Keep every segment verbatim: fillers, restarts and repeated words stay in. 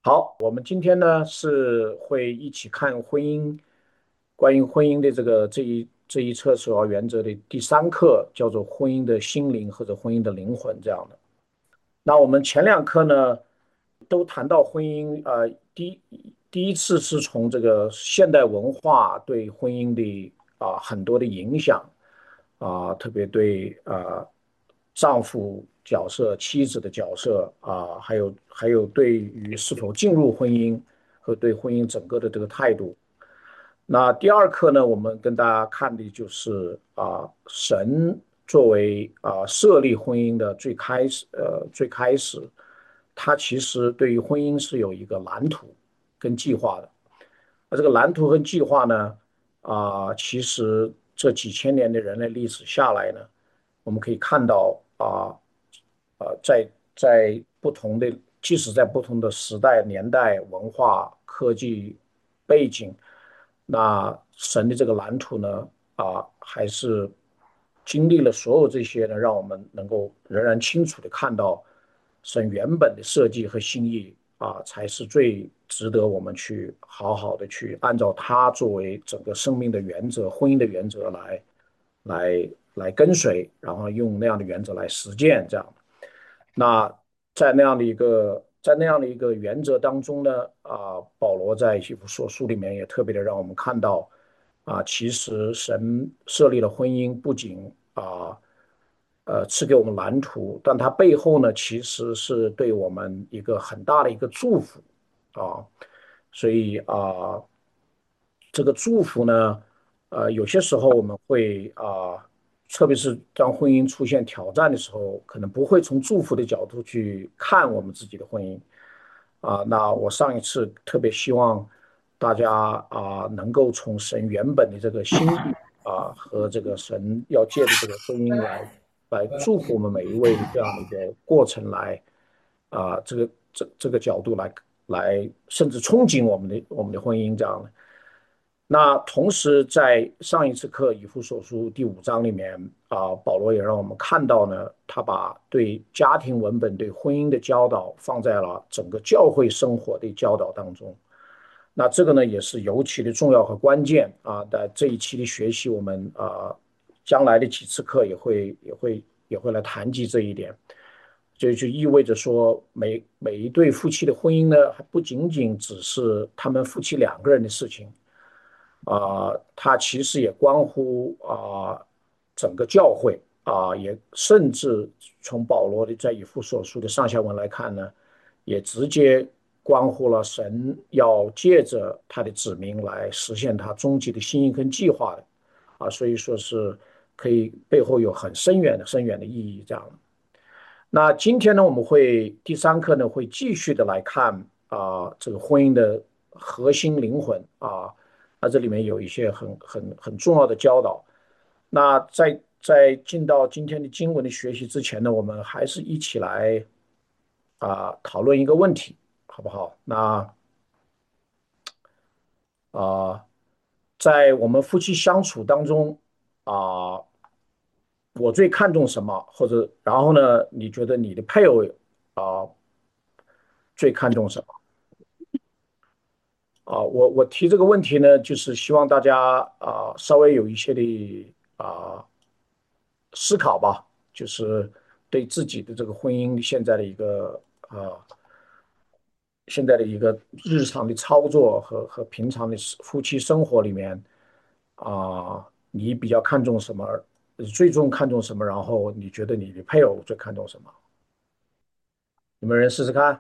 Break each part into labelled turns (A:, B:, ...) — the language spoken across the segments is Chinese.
A: 好，我们今天呢是会一起看婚姻，关于婚姻的这个这一这一册首要原则的第三课，叫做婚姻的心灵或者婚姻的灵魂这样的。那我们前两课呢都谈到婚姻，呃，第一第一次是从这个现代文化对婚姻的啊、很多的影响啊、特别对啊、丈夫角色、妻子的角色啊、还有还有对于是否进入婚姻和对婚姻整个的这个态度。那第二课呢，我们跟大家看的就是啊、神作为啊、设立婚姻的最开始，呃，最开始，他其实对于婚姻是有一个蓝图跟计划的。那这个蓝图和计划呢，啊、其实这几千年的人类历史下来呢，我们可以看到啊，呃，在在不同的，即使在不同的时代、年代、文化、科技背景，那神的这个蓝图呢，啊，还是经历了所有这些呢，让我们能够仍然清楚的看到神原本的设计和心意啊，才是最值得我们去好好的去按照它作为整个生命的原则、婚姻的原则来来来跟随，然后用那样的原则来实践，这样。那在那样的一个在那样的一个原则当中呢，啊，保罗在以弗所书里面也特别的让我们看到，啊，其实神设立了婚姻，不仅啊呃赐给我们蓝图，但它背后呢，其实是对我们一个很大的一个祝福啊，所以啊，这个祝福呢，呃，有些时候我们会啊。特别是当婚姻出现挑战的时候，可能不会从祝福的角度去看我们自己的婚姻啊。那我上一次特别希望大家啊能够从神原本的这个心意啊和这个神要借的这个婚姻来来祝福我们每一位的这样的一个过程来啊这个这这个角度来来甚至憧憬我们的我们的婚姻这样的。那同时，在上一次课以弗所书第五章里面啊，保罗也让我们看到呢，他把对家庭文本、对婚姻的教导放在了整个教会生活的教导当中。那这个呢，也是尤其的重要和关键啊。在这一期的学习，我们啊，将来的几次课也会也会也会来谈及这一点。这就意味着说，每每一对夫妻的婚姻呢，还不仅仅只是他们夫妻两个人的事情。啊、呃它其实也关乎啊、呃整个教会啊、呃也甚至从保罗的在以弗所书的上下文来看呢，也直接关乎了神要借着他的子民来实现他终极的心意跟计划的啊，所以说是可以背后有很深远的深远的意义这样。那今天呢，我们会第三课呢会继续的来看啊、这个婚姻的核心灵魂啊，那这里面有一些很很很重要的教导。那在在进到今天的经文的学习之前呢，我们还是一起来啊、讨论一个问题，好不好？那啊、在我们夫妻相处当中啊、我最看重什么？或者然后呢，你觉得你的配偶啊、最看重什么？啊，我我提这个问题呢，就是希望大家啊稍微有一些的啊思考吧，就是对自己的这个婚姻现在的一个啊现在的一个日常的操作和和平常的夫妻生活里面啊，你比较看重什么？最终看重什么？然后你觉得你的配偶最看重什么？有没有人试试看？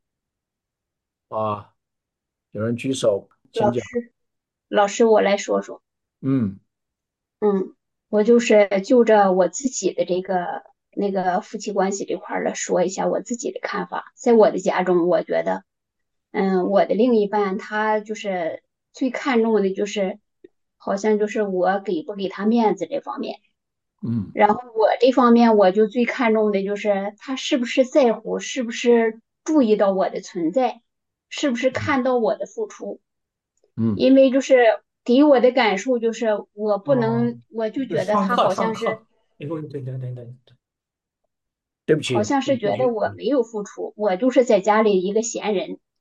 A: 啊，有人举手，请讲。
B: 老师，老师，我来说说。
A: 嗯
B: 嗯，我就是就着我自己的这个那个夫妻关系这块儿来说一下我自己的看法。在我的家中，我觉得，嗯，我的另一半他就是最看重的就是，好像就是我给不给他面子这方面。
A: 嗯
B: 然后我这方面我就最看重的就是他是不是在乎，是不是注意到我的存在，是不是
A: 嗯
B: 看到我的付出。
A: 嗯。
B: 因为就是给我的感受就是我不
A: 哦，
B: 能，我就觉得他
A: 上课
B: 好像是
A: 上课，一会儿等等等等，对不起，
B: 好像是
A: 你继续。
B: 觉得我没有付出，我就是在家里一个闲人。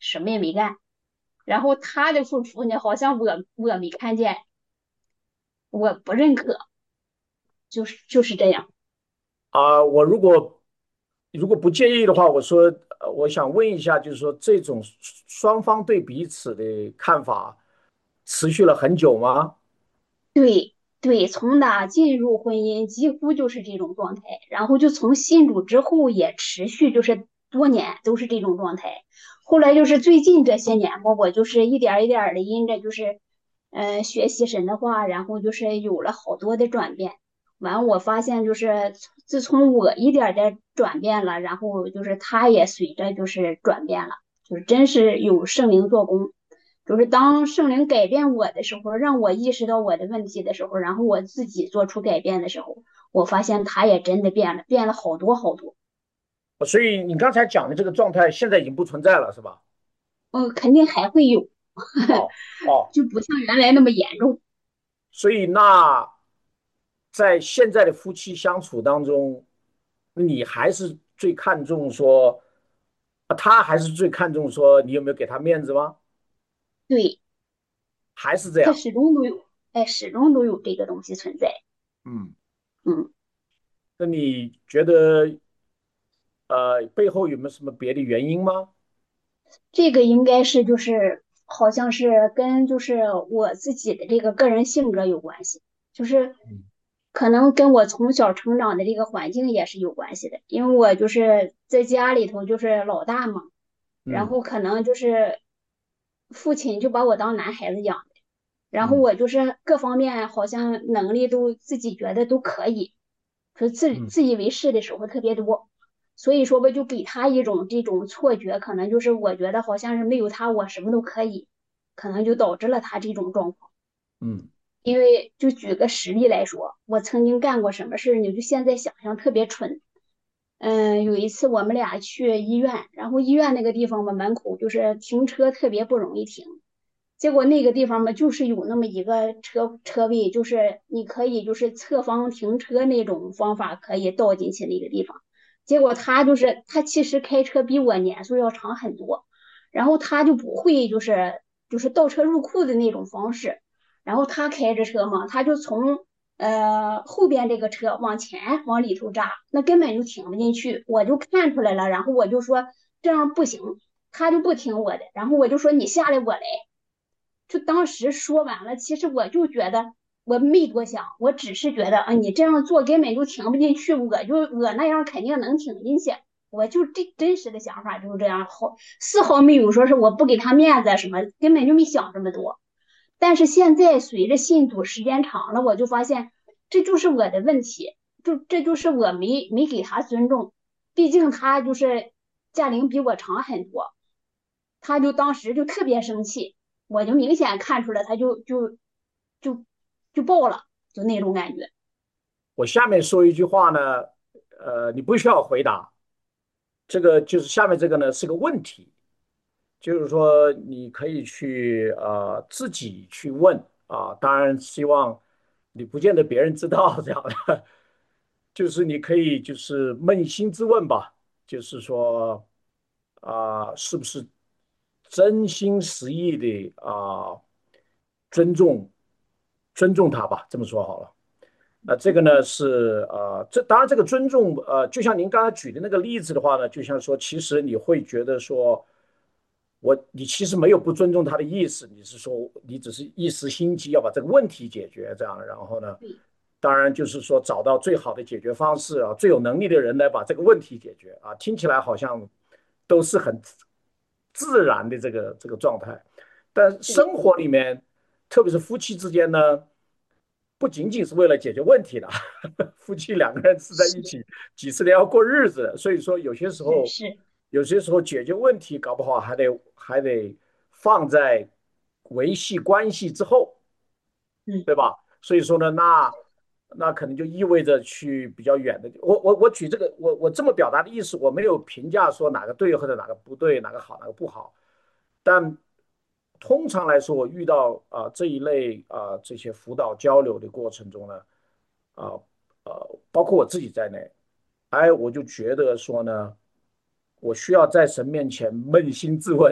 B: 什么也没干，然后他的付出呢，好像我我没看见，我不认可，就是就是这样。
A: 啊，我如果如果不介意的话，我说，呃我想问一下，就是说这种双方对彼此的看法持续了很久吗？
B: 对对，从他进入婚姻几乎就是这种状态，然后就从信主之后也持续就是多年都是这种状态。后来就是最近这些年吧，我就是一点儿一点儿的因着就是，呃，学习神的话，然后就是有了好多的转变。完，我发现就是自从我一点儿点儿转变了，然后就是他也随着就是转变了，就是真是有圣灵做工。就是当圣灵改变我的时候，让我意识到我的问题的时候，然后我自己做出改变的时候，我发现他也真的变了，变了好多好多。
A: 所以你刚才讲的这个状态现在已经不存在了，是吧？
B: 嗯，肯定还会有，
A: 哦哦，
B: 就不像原来那么严重。
A: 所以那在现在的夫妻相处当中，你还是最看重说，啊他还是最看重说你有没有给他面子吗？
B: 对，
A: 还是这样？
B: 他始终都有，哎，始终都有这个东西存在。
A: 嗯，
B: 嗯。
A: 那你觉得呃背后有没有什么别的原因吗？
B: 这个应该是就是好像是跟就是我自己的这个个人性格有关系，就是
A: 嗯
B: 可能跟我从小成长的这个环境也是有关系的，因为我就是在家里头就是老大嘛，然
A: 嗯
B: 后可能就是父亲就把我当男孩子养，然后
A: 嗯
B: 我就是各方面好像能力都自己觉得都可以，说自
A: 嗯
B: 自以为是的时候特别多，所以说吧，就给他一种这种错觉，可能就是我觉得好像是没有他我什么都可以，可能就导致了他这种状况。
A: 嗯
B: 因为就举个实例来说，我曾经干过什么事儿呢？就现在想想特别蠢。嗯，有一次我们俩去医院，然后医院那个地方吧，门口就是停车特别不容易停。结果那个地方嘛，就是有那么一个车车位，就是你可以就是侧方停车那种方法可以倒进去那个地方。结果他就是他其实开车比我年数要长很多，然后他就不会就是就是倒车入库的那种方式。然后他开着车嘛，他就从呃后边这个车往前往里头扎，那根本就停不进去。我就看出来了，然后我就说这样不行，他就不听我的，然后我就说你下来我来。就当时说完了，其实我就觉得我没多想，我只是觉得啊，你这样做根本就听不进去，我就我那样肯定能听进去。我就这真实的想法就是这样，好丝毫没有说是我不给他面子什么，根本就没想这么多。但是现在随着信主时间长了，我就发现这就是我的问题，就这就是我没没给他尊重，毕竟他就是驾龄比我长很多，他就当时就特别生气，我就明显看出来，他就就就就爆了，就那种感觉。
A: 我下面说一句话呢，呃，你不需要回答，这个就是下面这个呢是个问题，就是说你可以去呃自己去问啊，当然希望你不见得别人知道这样的，就是你可以就是扪心自问吧，就是说啊、是不是真心实意的啊、尊重尊重他吧，这么说好了。呃，这个呢是呃，这当然这个尊重，呃，就像您刚才举的那个例子的话呢，就像说，其实你会觉得说，我你其实没有不尊重他的意思，你是说你只是一时心急要把这个问题解决，这样，然后呢，
B: 对
A: 当然就是说找到最好的解决方式啊，最有能力的人来把这个问题解决啊，听起来好像都是很自然的这个这个状态，但
B: 对
A: 生活里面，特别是夫妻之间呢。不仅仅是为了解决问题的，夫妻两个人是在一
B: 是
A: 起几十年要过日子，所以说有些时候，
B: 是是，
A: 有些时候解决问题搞不好还得还得放在维系关系之后，
B: 嗯
A: 对吧？所以说呢，那那可能就意味着去比较远的。我我我举这个，我我这么表达的意思，我没有评价说哪个对或者哪个不对，哪个好哪个不好，但通常来说，我遇到啊、呃这一类啊、呃这些辅导交流的过程中呢，啊呃，包括我自己在内，哎，我就觉得说呢，我需要在神面前扪心自问，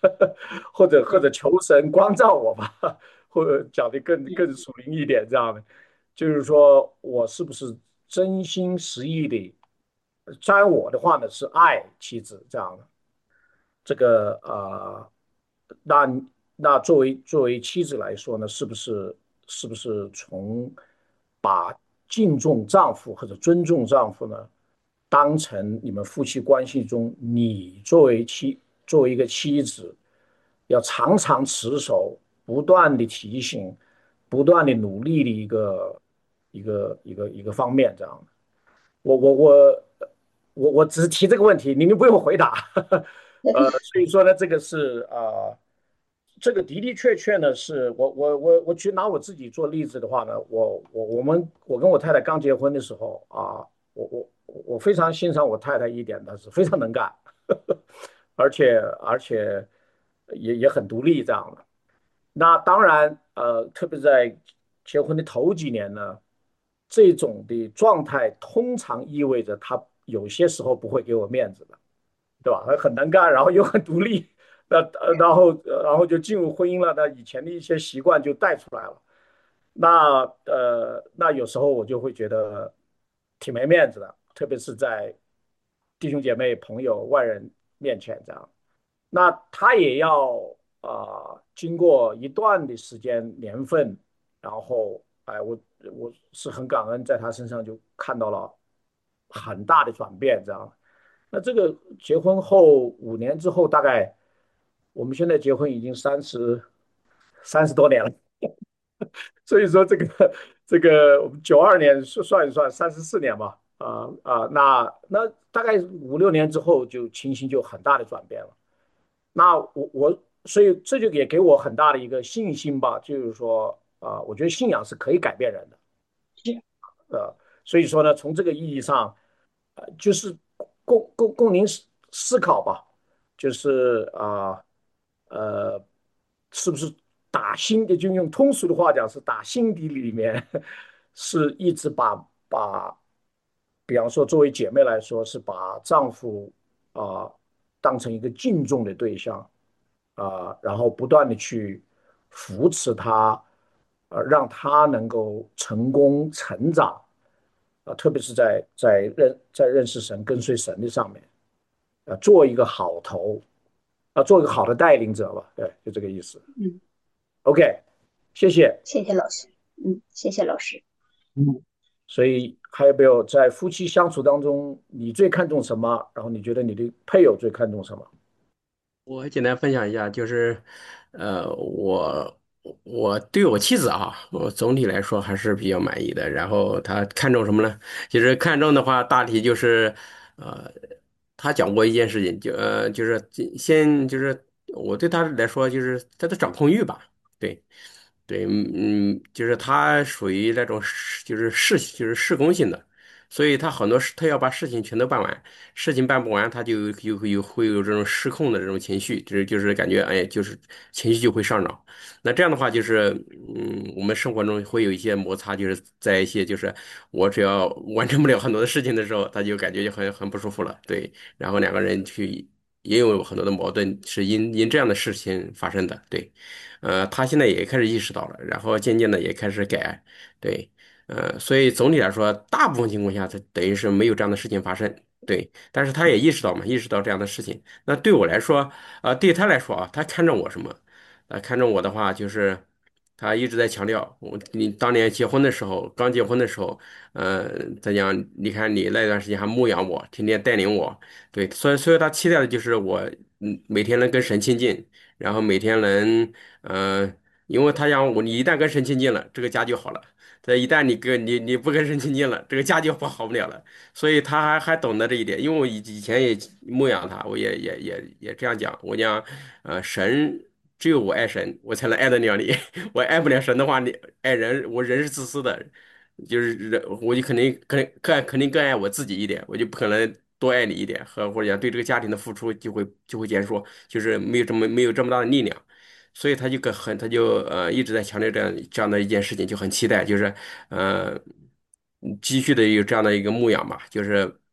A: 或者或者求神光照我吧，或者讲的更更属灵一点，这样的，就是说我是不是真心实意的，沾我的话呢是爱妻子这样的，这个啊、呃那那作为作为妻子来说呢，是不是是不是从把敬重丈夫或者尊重丈夫呢，当成你们夫妻关系中，你作为妻作为一个妻子，要常常持守，不断的提醒，不断的努力的一个一个一个一个方面，这样。我我我我我只是提这个问题，你们不用回答。呃，所以说呢，这个是啊、呃这个的的确确呢，是我我我我去拿我自己做例子的话呢，我我我们我跟我太太刚结婚的时候啊，我我我非常欣赏我太太一点的是非常能干，而且而且也也很独立这样的。那当然，呃，特别在结婚的头几年呢，这种的状态通常意味着他有些时候不会给我面子的，对吧？他很能干，然后又很独立，那呃然后呃然后就进入婚姻了，那以前的一些习惯就带出来了。那呃，那有时候我就会觉得挺没面子的，特别是在弟兄姐妹、朋友、外人面前这样。那他也要啊、呃经过一段的时间年份，然后哎，我我是很感恩，在他身上就看到了很大的转变，这样。那这个结婚后五年之后，大概我们现在结婚已经三十三十多年了，所以说这个这个我们九二年算算一算，三十四年吧，啊啊，那那大概五六年之后，就情形就很大的转变了。那我我所以这就也给我很大的一个信心吧，就是说啊、我觉得信仰是可以改变人的，
B: 是，
A: 呃，所以说呢，从这个意义上，呃，就是供供供您思思考吧，就是啊呃，是不是打心底，就用通俗的话讲，是打心底里面是一直把把，比方说作为姐妹来说，是把丈夫啊、当成一个敬重的对象。啊，然后不断的去扶持他，呃，让他能够成功成长，啊，特别是在在认在认识神、跟随神的上面，啊，做一个好头，啊，做一个好的带领者吧，对，就这个意思。
B: 嗯，
A: OK，谢谢。
B: 谢谢老师，嗯，谢谢老师。
A: 嗯，所以还有没有在夫妻相处当中，你最看重什么？然后你觉得你的配偶最看重什么？
C: 我简单分享一下，就是，呃，我我对我妻子啊，我总体来说还是比较满意的。然后她看重什么呢？其实看重的话，大体就是，呃，她讲过一件事情，就呃，就是先就是我对她来说，就是她的掌控欲吧，对。对，嗯，就是他属于那种事，就是事，就是事工性的，所以他很多事，他要把事情全都办完，事情办不完，他就有有会有这种失控的这种情绪，就是就是感觉，哎，就是情绪就会上涨。那这样的话，就是嗯，我们生活中会有一些摩擦，就是在一些就是我只要完成不了很多的事情的时候，他就感觉就很很不舒服了，对，然后两个人去也有很多的矛盾，是因因这样的事情发生的，对。呃，他现在也开始意识到了，然后渐渐的也开始改，对，呃，所以总体来说，大部分情况下，他等于是没有这样的事情发生，对，但是他也意识到嘛，意识到这样的事情，那对我来说，啊、对他来说啊，他看重我什么？呃，看重我的话，就是他一直在强调，我你当年结婚的时候，刚结婚的时候，呃，他讲，你看你那段时间还牧养我，天天带领我，对，所以所以他期待的就是我，嗯，每天能跟神亲近。然后每天能，嗯、因为他讲我，你一旦跟神亲近了，这个家就好了。这一旦你跟你你不跟神亲近了，这个家就不好不了了。所以他还还懂得这一点，因为我以以前也牧养他，我也也也也这样讲，我讲，呃，神只有我爱神，我才能爱得了你。我爱不了神的话，你爱人，我人是自私的，就是人，我就肯定肯更肯定更爱我自己一点，我就不可能多爱你一点，和或者讲对这个家庭的付出就会就会减弱。就是没有这么没有这么大的力量，所以他就跟很他就呃一直在强调这样这样的一件事情，就很期待，就是呃继续的有这样的一个牧养吧，就是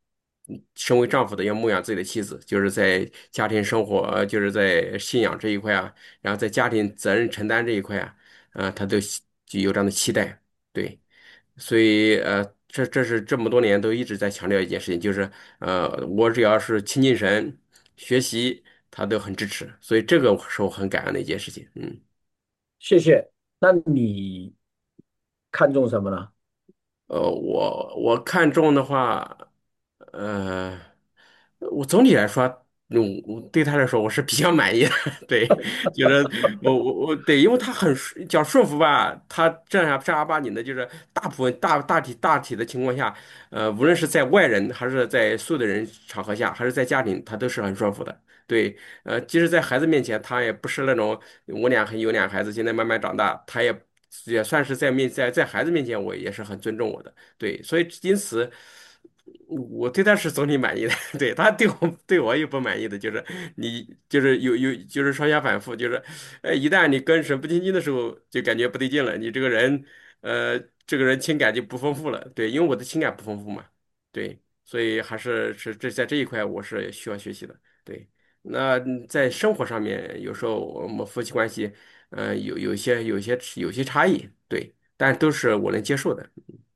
C: 身为丈夫的要牧养自己的妻子，就是在家庭生活，呃就是在信仰这一块啊，然后在家庭责任承担这一块啊，啊，他都就有这样的期待，对。所以呃，这这是这么多年都一直在强调一件事情，就是呃，我只要是亲近神、学习，他都很支持，所以这个是我很感恩的一件事情。嗯，
A: 谢谢。那你看重什么呢？
C: 呃，我我看重的话，呃，我总体来说，嗯，我对他来说我是比较满意的。对，就是我我我对，因为他很顺讲顺服吧，他正儿正儿八经的，就是大部分大大体大体的情况下，呃，无论是在外人还是在所有的人场合下，还是在家庭，他都是很顺服的。对，呃，即使在孩子面前，他也不是那种我俩有俩孩子，现在慢慢长大，他也也算是在面在在孩子面前，我也是很尊重我的。对，所以因此我对他是总体满意的。对，他对我对我又不满意的，就是你就是有有就是双向反复，就是呃一旦你跟神不亲近的时候，就感觉不对劲了，你这个人呃这个人情感就不丰富了。对，因为我的情感不丰富嘛。对，所以还是是这在这一块我是需要学习的。对。那在生活上面，有时候我们夫妻关系，呃，有有一些有一些有些差异，对，但都是我能接受的。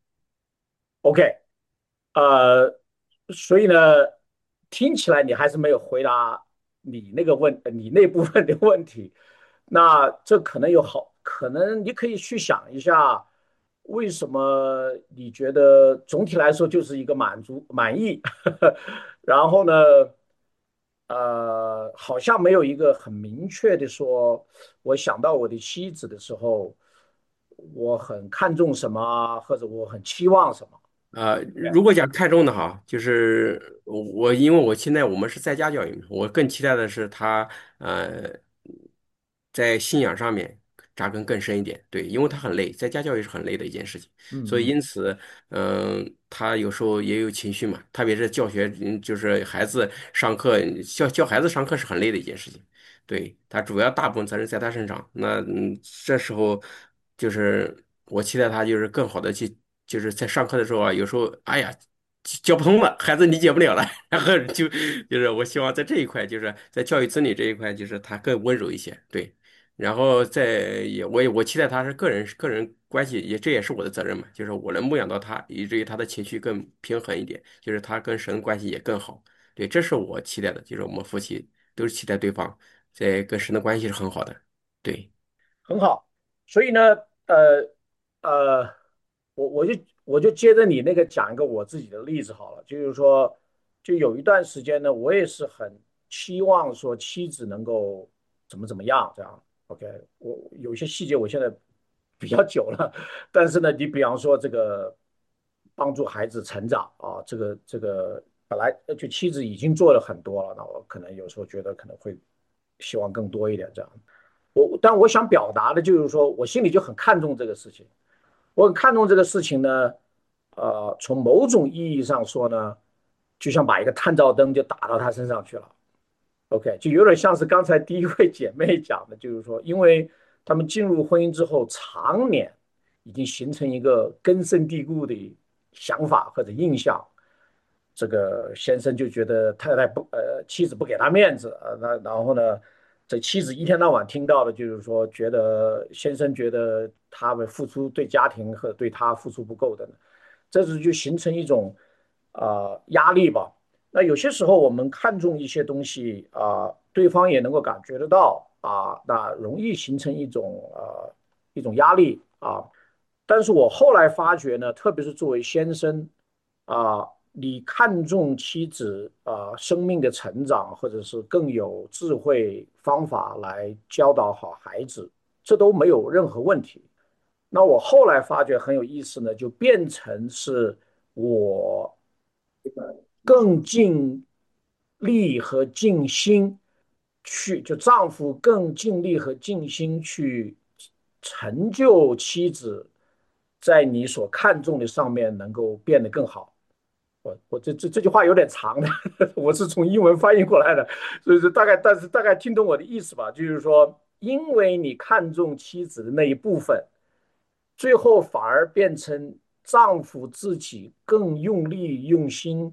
A: OK，呃，所以呢，听起来你还是没有回答你那个问，你那部分的问题。那这可能有好，可能你可以去想一下，为什么你觉得总体来说就是一个满足满意，然后呢，呃，好像没有一个很明确的说，我想到我的妻子的时候，我很看重什么，或者我很期望什么。
C: 呃，如果讲看重的哈，就是我我因为我现在我们是在家教育嘛，我更期待的是他呃在信仰上面扎根更深一点。对，因为他很累，在家教育是很累的一件事情，所以
A: 嗯嗯。
C: 因此，嗯、他有时候也有情绪嘛，特别是教学，嗯就是孩子上课教教孩子上课是很累的一件事情。对，他主要大部分责任在他身上。那嗯，这时候就是我期待他就是更好的去，就是在上课的时候啊，有时候哎呀教不通了，孩子理解不了了，然后就就是我希望在这一块，就是在教育子女这一块，就是他更温柔一些。对，然后在也我也我期待他是个人个人关系，也这也是我的责任嘛，就是我能牧养到他，以至于他的情绪更平衡一点，就是他跟神关系也更好。对，这是我期待的，就是我们夫妻都是期待对方在跟神的关系是很好的。对。
A: 很好。所以呢，呃呃，我我就我就接着你那个讲一个我自己的例子好了，就是说，就有一段时间呢，我也是很期望说妻子能够怎么怎么样这样。OK，我有些细节我现在比较久了，但是呢，你比方说这个帮助孩子成长啊，这个这个本来就妻子已经做了很多了，那我可能有时候觉得可能会希望更多一点这样。我但我想表达的就是说，我心里就很看重这个事情。我很看重这个事情呢，呃，从某种意义上说呢，就像把一个探照灯就打到他身上去了。OK，就有点像是刚才第一位姐妹讲的，就是说，因为他们进入婚姻之后，常年已经形成一个根深蒂固的想法或者印象，这个先生就觉得太太不呃妻子不给他面子啊，那然后呢，这妻子一天到晚听到的就是说，觉得先生觉得他们付出对家庭和对他付出不够的呢，这是就形成一种啊、呃压力吧。那有些时候我们看重一些东西啊、呃对方也能够感觉得到啊、那容易形成一种呃一种压力啊。但是我后来发觉呢，特别是作为先生啊，你看重妻子啊生命的成长，或者是更有智慧方法来教导好孩子，这都没有任何问题。那我后来发觉很有意思呢，就变成是我更尽力和尽心去，就丈夫更尽力和尽心去成就妻子在你所看重的上面能够变得更好。我我这这这句话有点长的，我是从英文翻译过来的，所以说大概，但是大概听懂我的意思吧，就是说，因为你看重妻子的那一部分，最后反而变成丈夫自己更用力用心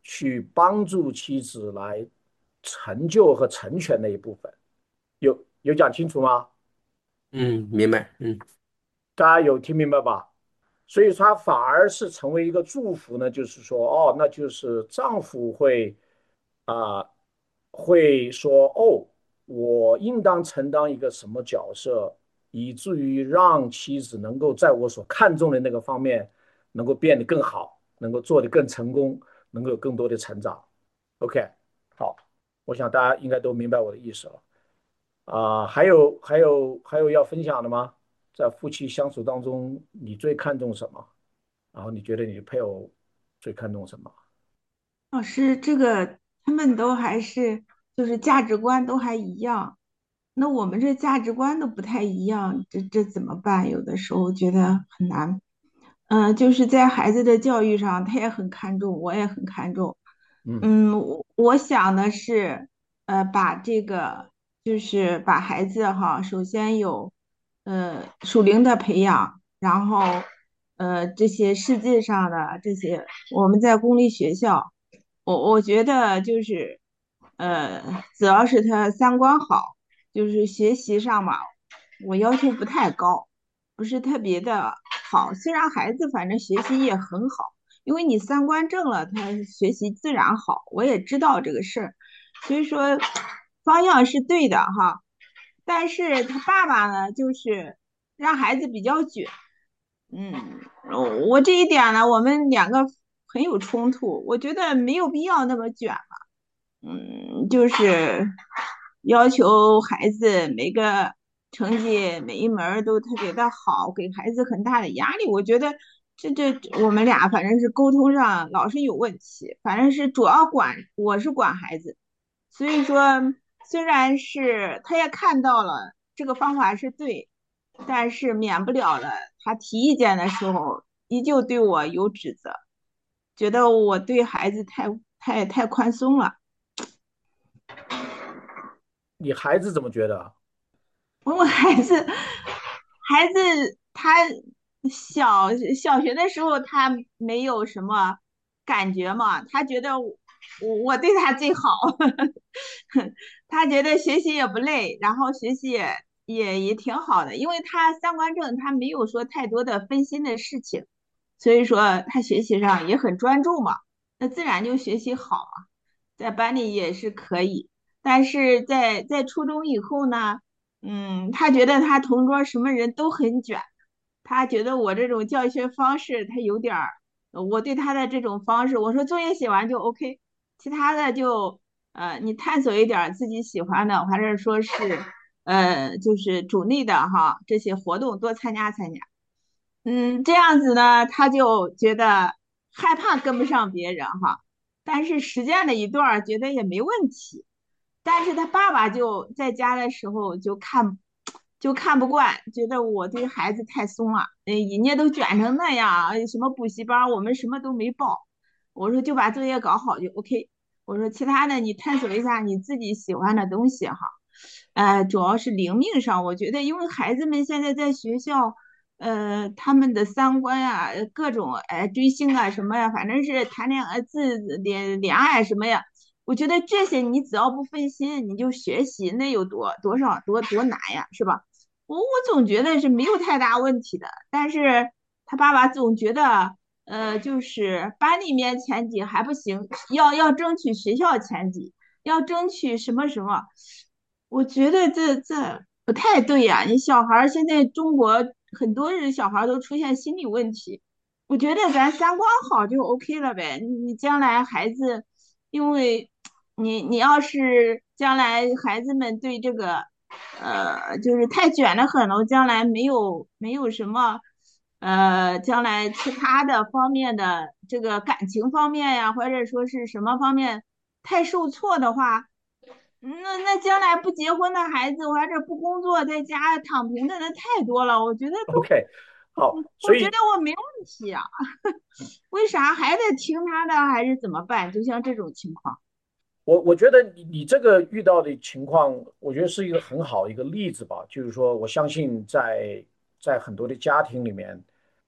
A: 去帮助妻子来成就和成全的一部分。有有讲清楚吗？
C: 嗯，明白，嗯。
A: 大家有听明白吧？所以它反而是成为一个祝福呢，就是说，哦，那就是丈夫会啊、会说，哦，我应当承担一个什么角色，以至于让妻子能够在我所看重的那个方面能够变得更好，能够做得更成功，能够有更多的成长。OK，好，我想大家应该都明白我的意思了。啊、还有还有还有要分享的吗？在夫妻相处当中，你最看重什么？然后你觉得你的配偶最看重什么？
D: 老师，这个他们都还是就是价值观都还一样，那我们这价值观都不太一样，这这怎么办？有的时候觉得很难。嗯、就是在孩子的教育上，他也很看重，我也很看重。
A: 嗯
D: 嗯，我我想的是，呃，把这个就是把孩子哈，首先有呃属灵的培养，然后呃这些世界上的这些，我们在公立学校。我我觉得就是，呃，只要是他三观好，就是学习上嘛，我要求不太高，不是特别的好。虽然孩子反正学习也很好，因为你三观正了，他学习自然好。我也知道这个事儿，所以说方向是对的哈。但是他爸爸呢，就是让孩子比较卷。嗯，我这一点呢，我们两个很有冲突。我觉得没有必要那么卷。嗯，就是要求孩子每个成绩每一门儿都特别的好，给孩子很大的压力。我觉得这这我们俩反正是沟通上老是有问题，反正是主要管我是管孩子，所以说虽然是他也看到了这个方法是对，但是免不了了他提意见的时候依旧对我有指责，觉得我对孩子太太太宽松了。
A: 你孩子怎么觉得啊？
D: 我孩子，孩子他小小学的时候他没有什么感觉嘛，他觉得我我对他最好，他觉得学习也不累，然后学习也也也挺好的，因为他三观正，他没有说太多的分心的事情，所以说他学习上也很专注嘛，那自然就学习好啊，在班里也是可以。但是在在初中以后呢，嗯，他觉得他同桌什么人都很卷，他觉得我这种教学方式他有点儿，呃我对他的这种方式，我说作业写完就 OK，其他的就呃你探索一点儿自己喜欢的，还是说是呃就是主内的哈这些活动多参加参加。嗯，这样子呢，他就觉得害怕跟不上别人哈，但是实践了一段儿，觉得也没问题。但是他爸爸就在家的时候就看就看不惯，觉得我对孩子太松了，呃，人家都卷成那样，呃什么补习班我们什么都没报。我说就把作业搞好就 OK。我说其他的你探索一下你自己喜欢的东西哈。呃，主要是灵命上，我觉得因为孩子们现在在学校。呃，他们的三观呀，呃各种哎追星啊什么呀，反正是谈恋爱、自恋恋爱什么呀，我觉得这些你只要不分心，你就学习，那有多多少多多难呀，是吧？我我总觉得是没有太大问题的，但是他爸爸总觉得，呃，就是班里面前几还不行，要要争取学校前几，要争取什么什么，我觉得这这不太对呀、你小孩儿现在中国很多人小孩儿都出现心理问题，我觉得咱三观好就 OK 了呗。你你将来孩子，因为你你要是将来孩子们对这个，呃，就是太卷的很了，将来没有没有什么，呃，将来其他的方面的这个感情方面呀，或者说是什么方面太受挫的话。那那将来不结婚的孩子，我还这不工作，在家躺平的人太多了。我觉得都，
A: OK，好，所
D: 我觉得
A: 以
D: 我没问题啊，为啥还得听他的，还是怎么办？就像这种情况，
A: 我我觉得你你这个遇到的情况，我觉得是一个很好的一个例子吧。就是说，我相信在在很多的家庭里面，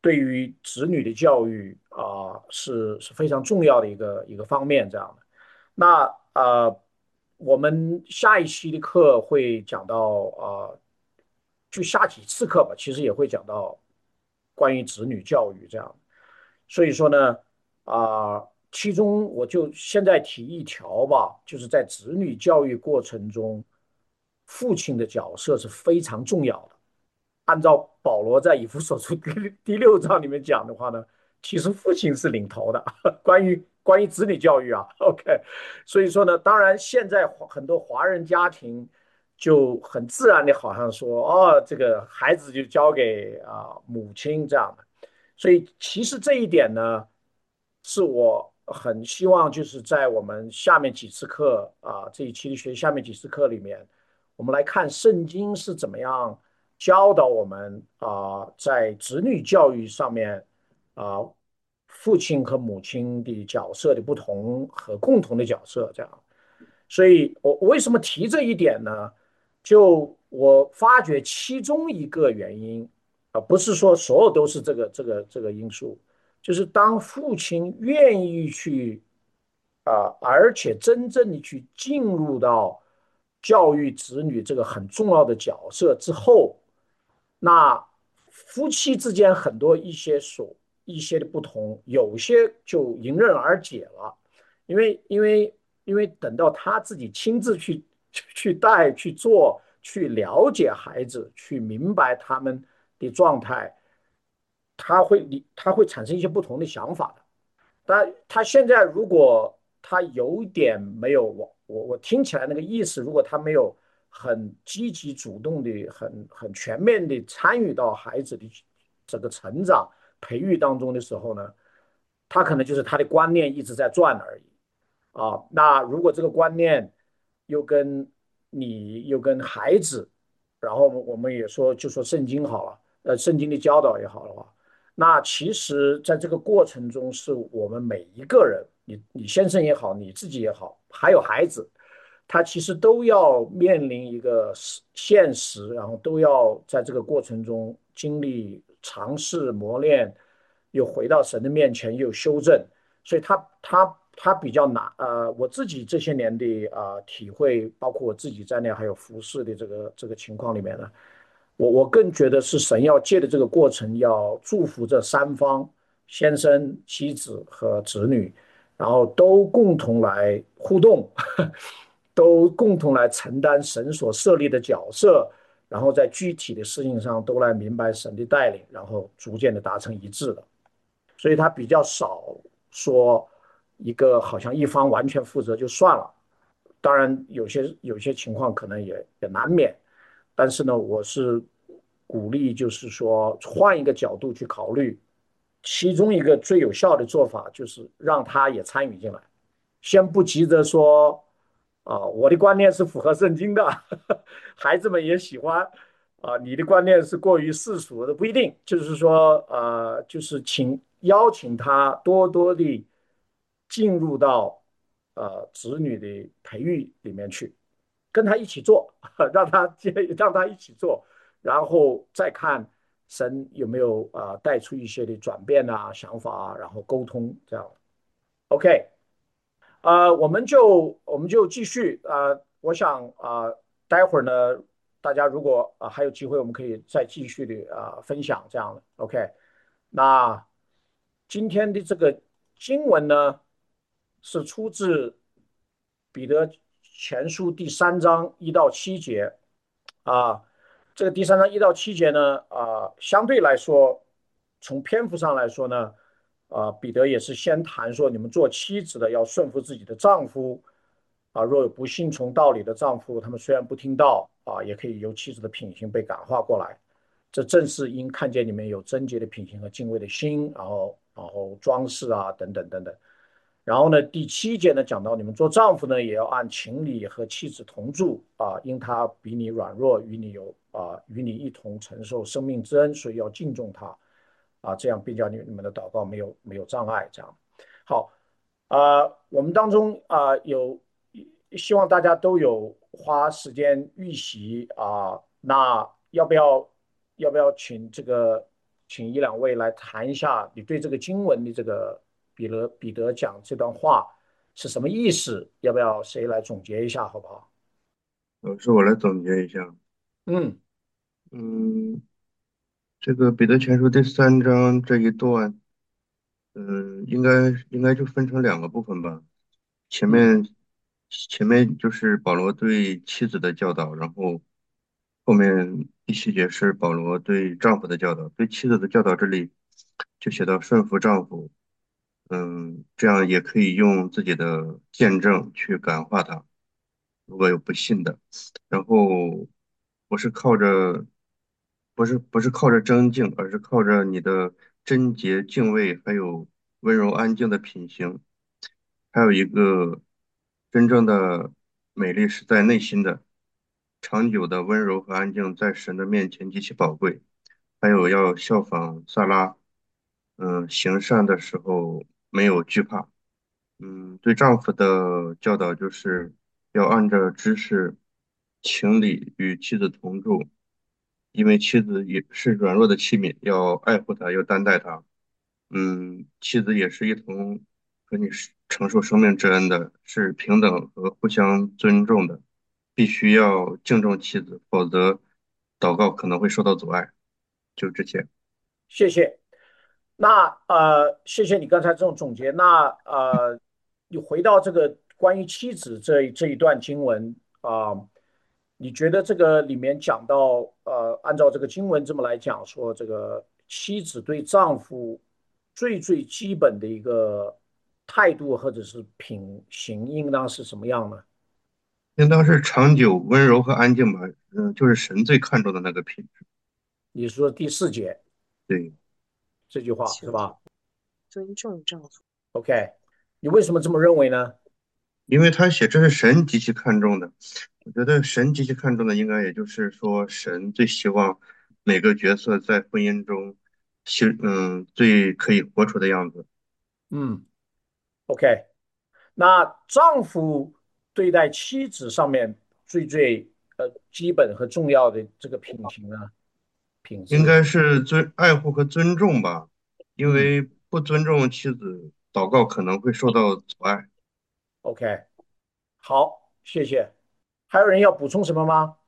A: 对于子女的教育啊、是是非常重要的一个一个方面，这样的。那呃，我们下一期的课会讲到啊、就下几次课吧，其实也会讲到关于子女教育这样。所以说呢，啊、其中我就现在提一条吧，就是在子女教育过程中，父亲的角色是非常重要的。按照保罗在以弗所书第第六章里面讲的话呢，其实父亲是领头的，关于关于子女教育啊，OK，所以说呢，当然现在很多华人家庭就很自然的好像说，哦，这个孩子就交给啊、母亲这样的，所以其实这一点呢，是我很希望就是在我们下面几次课啊、这一期的学下面几次课里面，我们来看圣经是怎么样教导我们啊、在子女教育上面啊、父亲和母亲的角色的不同和共同的角色这样。所以我我为什么提这一点呢？就我发觉其中一个原因啊，不是说所有都是这个这个这个因素，就是当父亲愿意去啊，而且真正的去进入到教育子女这个很重要的角色之后，那夫妻之间很多一些所一些的不同，有些就迎刃而解了，因为因为因为等到他自己亲自去去带去做，去了解孩子，去明白他们的状态，他会他会产生一些不同的想法的。但他现在如果他有点没有我我我听起来那个意思，如果他没有很积极主动的、很很全面的参与到孩子的这个成长培育当中的时候呢，他可能就是他的观念一直在转而已啊。那如果这个观念又跟你又跟孩子，然后我们也说就说圣经好了，呃，圣经的教导也好的话。那其实，在这个过程中，是我们每一个人，你你先生也好，你自己也好，还有孩子，他其实都要面临一个现实，然后都要在这个过程中经历尝试磨练，又回到神的面前，又修正，所以他他他比较难。呃，我自己这些年的啊、呃体会，包括我自己在内，还有服饰的这个这个情况里面呢。我我更觉得是神要借的这个过程，要祝福这三方，先生、妻子和子女，然后都共同来互动，都共同来承担神所设立的角色，然后在具体的事情上都来明白神的带领，然后逐渐的达成一致的。所以他比较少说一个好像一方完全负责就算了。当然有些有些情况可能也也难免，但是呢，我是鼓励，就是说换一个角度去考虑，其中一个最有效的做法就是让他也参与进来，先不急着说啊，我的观念是符合圣经的，孩子们也喜欢啊，你的观念是过于世俗的，不一定，就是说呃，就是请邀请他多多的进入到呃子女的培育里面去，跟他一起做，让他让他一起做，然后再看神有没有啊、呃带出一些的转变啊、想法啊，然后沟通这样。OK，呃，我们就我们就继续呃，我想啊、呃待会儿呢，大家如果啊、呃还有机会，我们可以再继续的啊、呃分享这样的。OK，那今天的这个经文呢，是出自彼得前书第三章一到七节啊。这个第三章一到七节呢，啊，相对来说，从篇幅上来说呢，啊，彼得也是先谈说，你们做妻子的要顺服自己的丈夫，啊，若有不信从道理的丈夫，他们虽然不听道，啊，也可以由妻子的品行被感化过来。这正是因看见你们有贞洁的品行和敬畏的心，然后然后装饰啊等等等等。然后呢，第七节呢讲到你们做丈夫呢，也要按情理和妻子同住啊，因他比你软弱，与你有啊与你一同承受生命之恩，所以要敬重他啊，这样并叫你你们的祷告没有没有障碍。这样好啊，我们当中啊有希望大家都有花时间预习啊，那要不要要不要请这个请一两位来谈一下你对这个经文的这个彼得彼得讲这段话是什么意思？要不要谁来总结一下，好不好？
E: 老师，我来总结一下。
A: 嗯
E: 嗯，这个彼得前书第三章这一段，嗯，应该应该就分成两个部分吧。前
A: 嗯，
E: 面前面就是保罗对妻子的教导，然后后面第七节是保罗对丈夫的教导。对妻子的教导这里就写到顺服丈夫，嗯，这样也可以用自己的见证去感化他，如果有不信的。然后不是靠着，不是不是靠着争竞，而是靠着你的贞洁、敬畏，还有温柔安静的品行。还有一个真正的美丽是在内心的，长久的温柔和安静在神的面前极其宝贵。还有要效仿萨拉，嗯，行善的时候没有惧怕。嗯，对丈夫的教导就是要按照知识、情理与妻子同住，因为妻子也是软弱的器皿，要爱护她，要担待她。嗯，妻子也是一同和你是承受生命之恩的，是平等和互相尊重的，必须要敬重妻子，否则祷告可能会受到阻碍。就这些。
A: 谢谢。那呃，谢谢你刚才这种总结。那呃，你回到这个关于妻子这这一段经文啊，你觉得这个里面讲到呃，按照这个经文这么来讲说，这个妻子对丈夫最最基本的一个态度或者是品行，应当是什么样呢？
E: 应当是长久、温柔和安静吧。嗯，就是神最看重的那个品质。
A: 你说第四节
E: 对，
A: 这句话是
F: 请
A: 吧
F: 尊重丈夫。
A: ？OK，你为什么这么认为呢？
E: 因为他写这是神极其看重的，我觉得神极其看重的，应该也就是说，神最希望每个角色在婚姻中，希嗯最可以活出的样子。
A: 嗯，OK。那丈夫对待妻子上面最最呃基本和重要的这个品行呢，品质是
E: 应该是尊爱护和尊重吧，因
A: 嗯
E: 为不尊重妻子，祷告可能会受到阻碍。
A: ，OK，好，谢谢。还有人要补充什么吗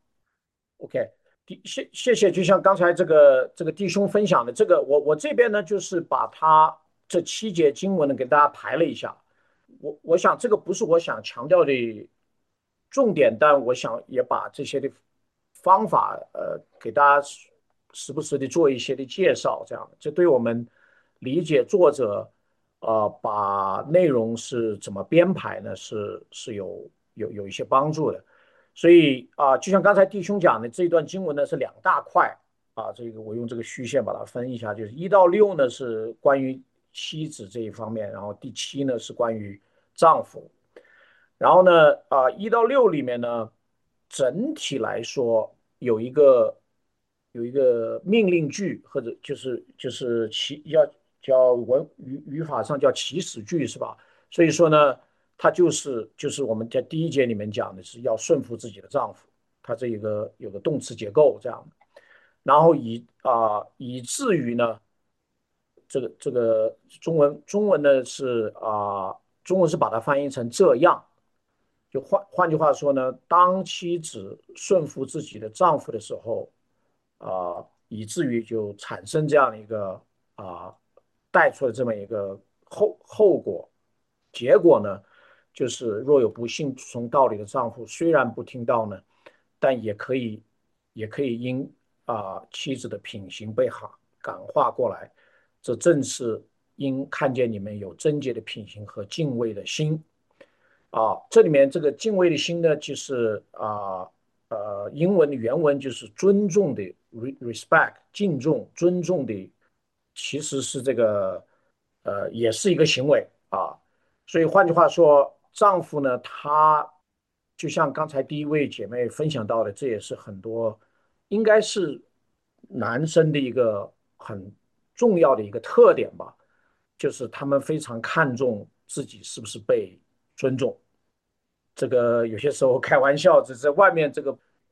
A: ？OK，弟谢谢谢，就像刚才这个这个弟兄分享的这个，我我这边呢就是把他这七节经文呢给大家排了一下。我我想这个不是我想强调的重点，但我想也把这些的方法呃给大家时不时的做一些的介绍，这样这对我们理解作者呃把内容是怎么编排呢是是有有有一些帮助的。所以啊，就像刚才弟兄讲的，这一段经文呢是两大块啊，这个我用这个虚线把它分一下，就是一到六呢是关于妻子这一方面，然后第七呢是关于丈夫，然后呢啊一到六里面呢，整体来说有一个有一个命令句，或者就是就是起要叫文语语法上叫祈使句是吧？所以说呢。她就是就是我们在第一节里面讲的是要顺服自己的丈夫，她这一个有个动词结构这样的，然后以啊、呃以至于呢，这个这个中文中文呢是啊、呃中文是把它翻译成这样，就换换句话说呢，当妻子顺服自己的丈夫的时候，啊、呃以至于就产生这样的一个啊、呃带出了这么一个后后果，结果呢，就是若有不信从道理的丈夫，虽然不听道呢，但也可以也可以因啊、呃妻子的品行被感感化过来，这正是因看见你们有贞洁的品行和敬畏的心。啊，这里面这个敬畏的心呢，就是啊呃，英文的原文就是尊重的 respect，敬重、尊重的，其实是这个呃，也是一个行为啊。所以换句话说，丈夫呢，他就像刚才第一位姐妹分享到的，这也是很多应该是男生的一个很重要的一个特点吧，就是他们非常看重自己是不是被尊重。这个有些时候开玩笑，这在外面这个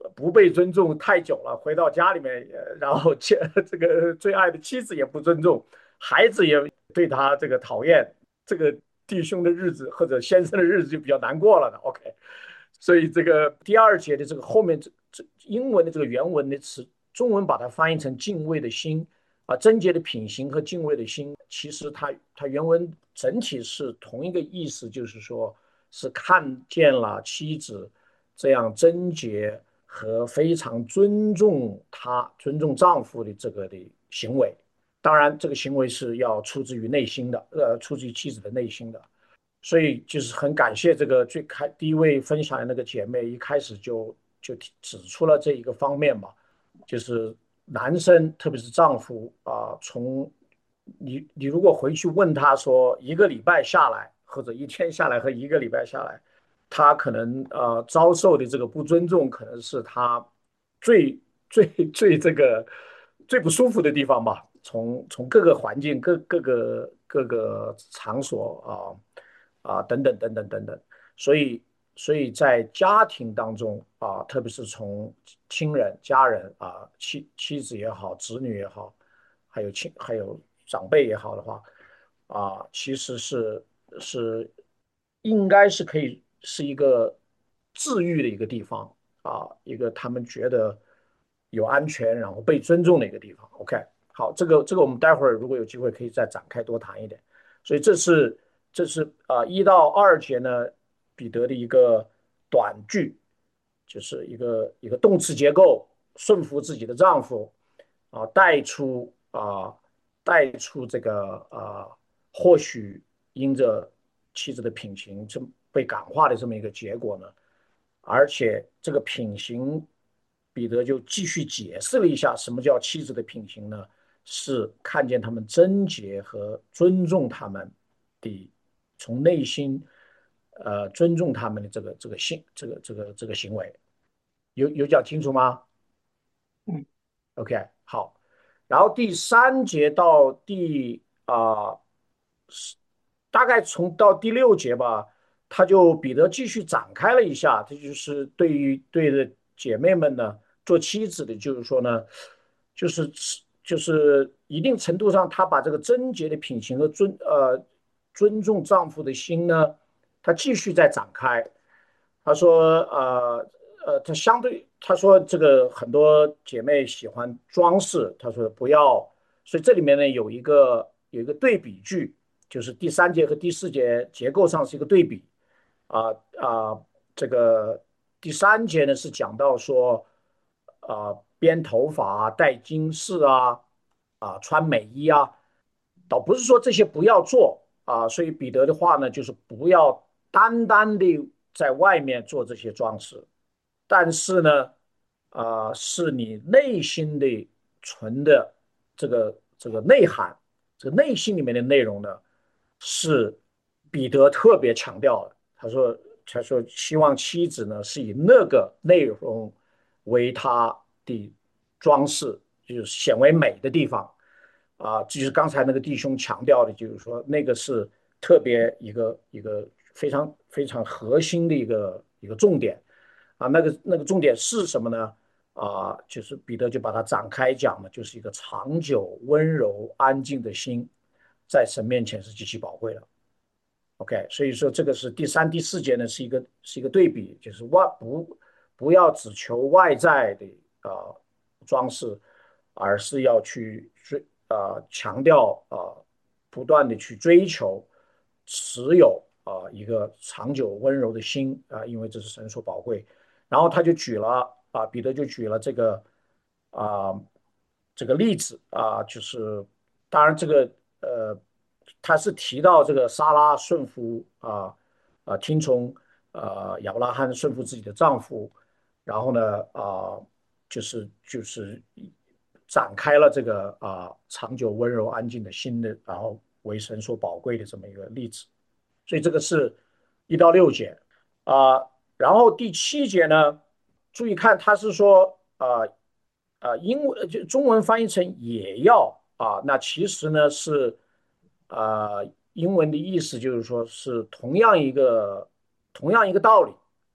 A: 不被尊重太久了，回到家里面，呃然后妻这个最爱的妻子也不尊重，孩子也对他这个讨厌，这个弟兄的日子或者先生的日子就比较难过了的。OK，所以这个第二节的这个后面这这英文的这个原文的词，中文把它翻译成敬畏的心啊，贞洁的品行和敬畏的心，其实它它原文整体是同一个意思，就是说是看见了妻子这样贞洁和非常尊重她、尊重丈夫的这个的行为。当然，这个行为是要出自于内心的，呃，出自于妻子的内心的。所以就是很感谢这个最开第一位分享的那个姐妹，一开始就就指出了这一个方面嘛，就是男生特别是丈夫啊，从你你如果回去问他说一个礼拜下来或者一天下来和一个礼拜下来，他可能呃遭受的这个不尊重，可能是他最最最这个最不舒服的地方吧。从从各个环境、各各个各个场所啊啊等等等等等等，所以所以在家庭当中啊，特别是从亲人、家人啊，妻妻子也好，子女也好，还有亲还有长辈也好的话，啊，其实是是应该是可以是一个治愈的一个地方啊，一个他们觉得有安全，然后被尊重的一个地方。OK，好，这个这个我们待会儿如果有机会可以再展开多谈一点。所以这是这是啊一到二节呢，彼得的一个短句，就是一个一个动词结构，顺服自己的丈夫啊，带出啊带出这个啊，或许因着妻子的品行这被感化的这么一个结果呢，而且这个品行，彼得就继续解释了一下什么叫妻子的品行呢？是看见他们贞洁和尊重他们的，从内心呃尊重他们的这个这个行这个这个这个行为，有有讲清楚吗
D: 嗯，
A: ？OK，好。然后第三节到第啊、呃大概从到第六节吧，他就彼得继续展开了一下，这就是对于对的姐妹们呢，做妻子的，就是说呢，就是就是一定程度上，他把这个贞洁的品行和尊呃尊重丈夫的心呢，他继续在展开。他说呃呃，他相对他说这个很多姐妹喜欢装饰，他说不要，所以这里面呢有一个有一个对比句。就是第三节和第四节结构上是一个对比啊啊，这个第三节呢是讲到说啊编头发啊、戴金饰啊、啊穿美衣啊，倒不是说这些不要做啊，所以彼得的话呢就是不要单单的在外面做这些装饰，但是呢啊是你内心的纯的这个这个内涵，这个内心里面的内容呢。是彼得特别强调的。他说：“他说希望妻子呢是以那个内容为他的装饰，就是显为美的地方啊。就是刚才那个弟兄强调的，就是说那个是特别一个一个非常非常核心的一个一个重点啊。那个那个重点是什么呢？啊，就是彼得就把它展开讲了，就是一个长久、温柔、安静的心。”在神面前是极其宝贵的。OK，所以说这个是第三、第四节呢，是一个是一个对比，就是外不不要只求外在的呃装饰，而是要去追呃强调呃不断的去追求持有啊、呃、一个长久温柔的心啊、呃，因为这是神所宝贵。然后他就举了啊、呃，彼得就举了这个啊、呃、这个例子啊、呃，就是当然这个呃。他是提到这个莎拉顺服啊啊听从呃亚伯拉罕顺服自己的丈夫，然后呢啊就是就是展开了这个啊长久温柔安静的心的，然后为神所宝贵的这么一个例子。所以这个是一到六节啊，然后第七节呢，注意看他是说啊啊英文就中文翻译成也要啊，那其实呢是。啊、呃英文的意思就是说是同样一个同样一个道理啊，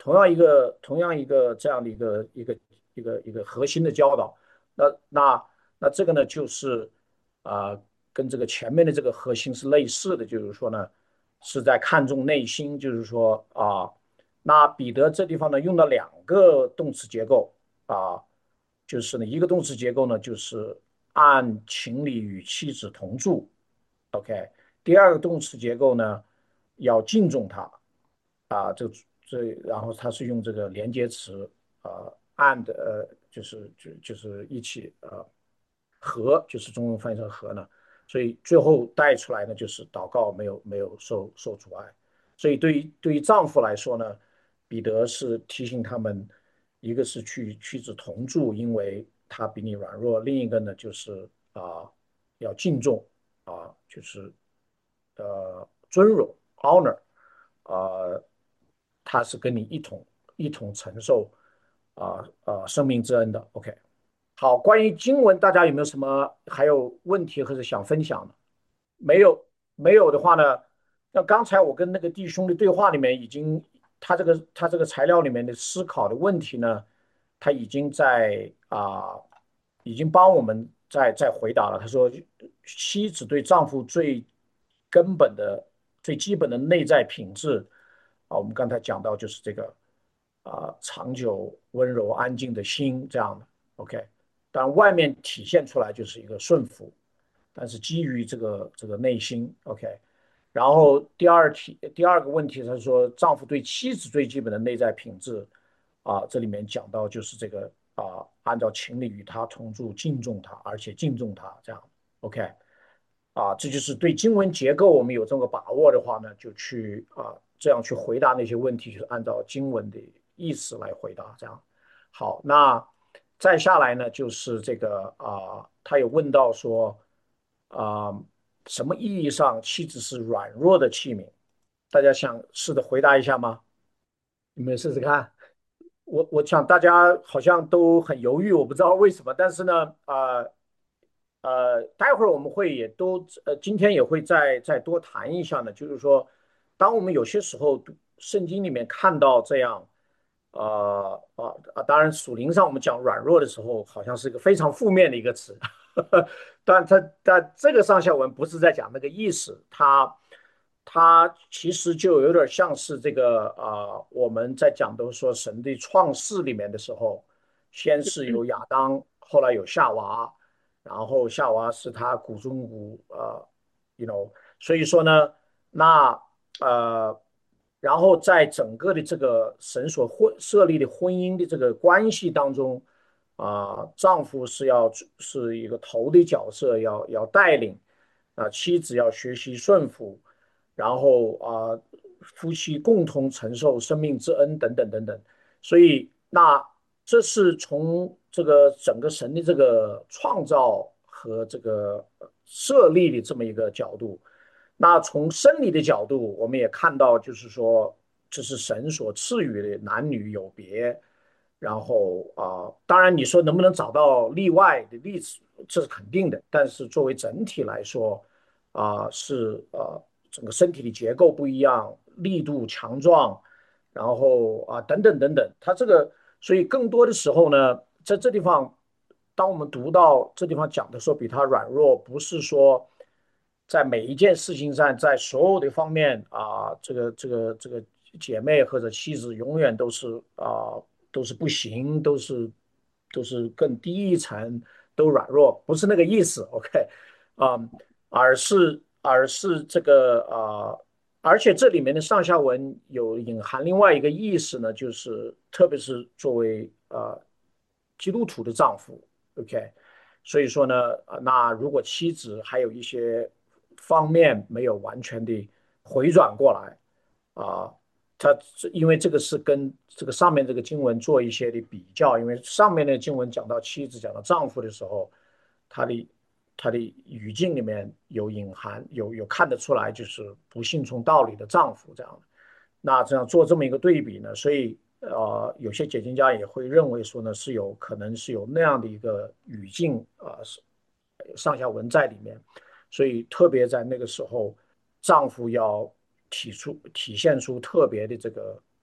A: 同样一个同样一个这样的一个一个一个一个核心的教导。那那那这个呢，就是啊、呃跟这个前面的这个核心是类似的，就是说呢，是在看重内心，就是说啊、那彼得这地方呢用了两个动词结构啊、就是呢一个动词结构呢就是按情理与妻子同住，OK，第二个动词结构呢要敬重他啊，这这然后它是用这个连接词啊，and 呃就是就就是一起呃和就是中文翻译成和呢，所以最后带出来呢就是祷告没有没有受受阻碍，所以对于对于丈夫来说呢，彼得是提醒他们，一个是去妻子同住，因为他比你软弱；另一个呢就是啊要敬重啊，就是呃尊荣 honor 啊，他是跟你一同一同承受啊啊生命之恩的。OK，好，关于经文，大家有没有什么还有问题或者想分享的？没有没有的话呢，那刚才我跟那个弟兄的对话里面，已经他这个他这个材料里面的思考的问题呢，他已经在啊、已经帮我们在在回答了。他说，妻子对丈夫最根本的、最基本的内在品质啊，我们刚才讲到就是这个啊、长久、温柔、安静的心这样的。OK，但外面体现出来就是一个顺服。但是基于这个这个内心，OK。然后第二题第二个问题，他说丈夫对妻子最基本的内在品质啊，这里面讲到就是这个啊，按照情理与他同住，敬重他，而且敬重他，这样 OK 啊，这就是对经文结构我们有这个把握的话呢，就去啊这样去回答那些问题，就是按照经文的意思来回答，这样好。那再下来呢，就是这个啊，他有问到说。啊、什么意义上妻子是软弱的器皿？大家想试着回答一下吗？你们试试看。我我想大家好像都很犹豫，我不知道为什么。但是呢，啊呃，呃待会儿我们会也都呃，今天也会再再多谈一下呢。就是说，当我们有些时候圣经里面看到这样，呃啊啊，当然属灵上我们讲软弱的时候，好像是一个非常负面的一个词。但他但这个上下文不是在讲那个意思，他他其实就有点像是这个啊、呃我们在讲的说神的创世里面的时候，先是有亚当，后来有夏娃，然后夏娃是他骨中骨，呃，you know，所以说呢，那呃，然后在整个的这个神所婚设立的婚姻的这个关系当中。啊，丈夫是要是一个头的角色，要要带领啊，妻子要学习顺服，然后啊，夫妻共同承受生命之恩等等等等。所以，那这是从这个整个神的这个创造和这个设立的这么一个角度。那从生理的角度，我们也看到，就是说，这是神所赐予的男女有别。然后啊、呃当然你说能不能找到例外的例子，这是肯定的。但是作为整体来说，啊、是呃整个身体的结构不一样，力度强壮，然后啊、等等等等，它这个所以更多的时候呢，在这地方，当我们读到这地方讲的时候，比它软弱，不是说在每一件事情上，在所有的方面啊、这个这个这个姐妹或者妻子永远都是啊、都是不行，都是都是更低一层，都软弱，不是那个意思，OK，啊、而是而是这个啊、而且这里面的上下文有隐含另外一个意思呢，就是特别是作为呃基督徒的丈夫，OK，所以说呢，呃那如果妻子还有一些方面没有完全的回转过来啊，他因为这个是跟这个上面这个经文做一些的比较，因为上面的经文讲到妻子讲到丈夫的时候，他的他的语境里面有隐含有有看得出来，就是不信从道理的丈夫这样的。那这样做这么一个对比呢，所以呃，有些解经家也会认为说呢，是有可能是有那样的一个语境啊、呃上下文在里面，所以特别在那个时候，丈夫要体出体现出特别的这个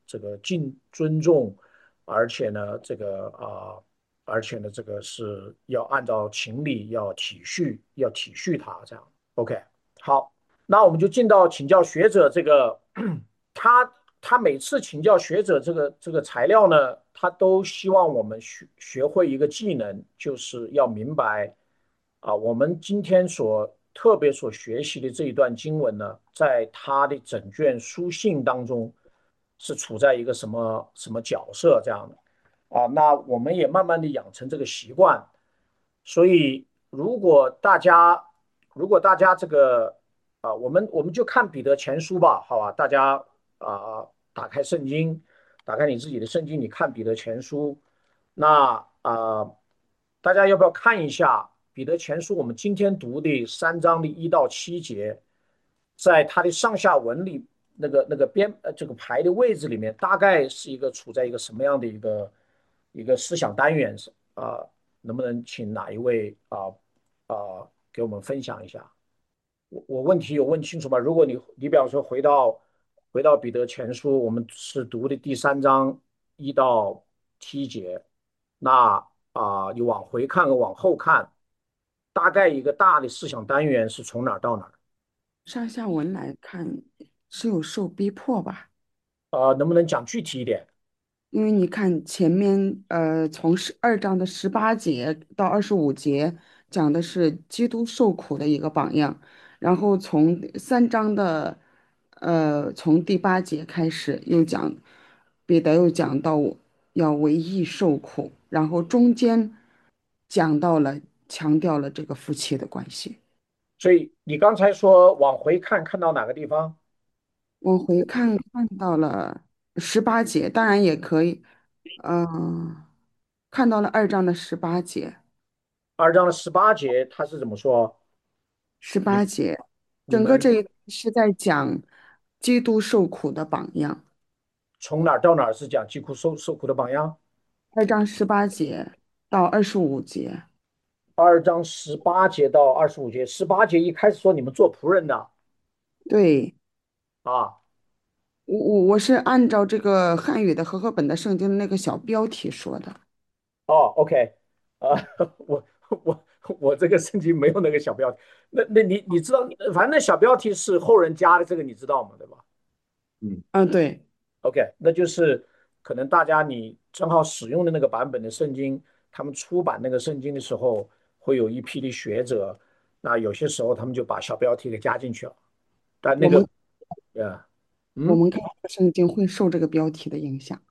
A: 这个敬尊重，而且呢，这个啊、而且呢，这个是要按照情理，要体恤，要体恤他这样。OK，好，那我们就进到请教学者这个，他他每次请教学者这个这个材料呢，他都希望我们学学会一个技能，就是要明白啊，我们今天所特别所学习的这一段经文呢，在他的整卷书信当中是处在一个什么什么角色这样的啊？那我们也慢慢的养成这个习惯，所以如果大家如果大家这个啊，我们我们就看彼得前书吧，好吧？大家啊，打开圣经，打开你自己的圣经，你看彼得前书。那啊，大家要不要看一下彼得前书？我们今天读的三章的一到七节，在它的上下文里，那个那个编呃这个排的位置里面，大概是一个处在一个什么样的一个一个思想单元是啊？能不能请哪一位啊啊给我们分享一下？我我问题有问清楚吗？如果你你比方说回到回到彼得前书，我们是读的第三章一到七节，那啊、你往回看和往后看，大概一个大的思想单元是从哪儿到哪儿？
G: 上下文来看是有受逼迫吧？
A: 呃，能不能讲具体一点？
G: 因为你看前面，呃，从十二章的十八节到二十五节讲的是基督受苦的一个榜样，然后从三章的，呃，从第八节开始又讲，彼得又讲到要为义受苦，然后中间讲到了强调了这个夫妻的关系。
A: 所以你刚才说往回看，看到哪个地方？
G: 往回看看到了十八节，当然也可以，嗯、看到了二章的十八节，
A: 二章的十八节他是怎么说？
G: 十
A: 你
G: 八节，
A: 你们
G: 整个这一是在讲基督受苦的榜样。
A: 从哪儿到哪儿是讲疾苦受受苦的榜样？
G: 二章十八节到二十五节，
A: 二章十八节到二十五节，十八节一开始说你们做仆人的
G: 对，
A: 啊。
G: 我我我是按照这个汉语的和合本的圣经的那个小标题说的。
A: 哦，OK，啊，我我我这个圣经没有那个小标题，那那你你知道，反正那小标题是后人加的，这个你知道吗？对吧？嗯
G: 嗯，对，
A: ，OK，那就是可能大家你正好使用的那个版本的圣经，他们出版那个圣经的时候，会有一批的学者，那有些时候他们就把小标题给加进去了，但那个，
G: 我们
A: 呃，嗯
G: 我们看这个圣经会受这个标题的影响。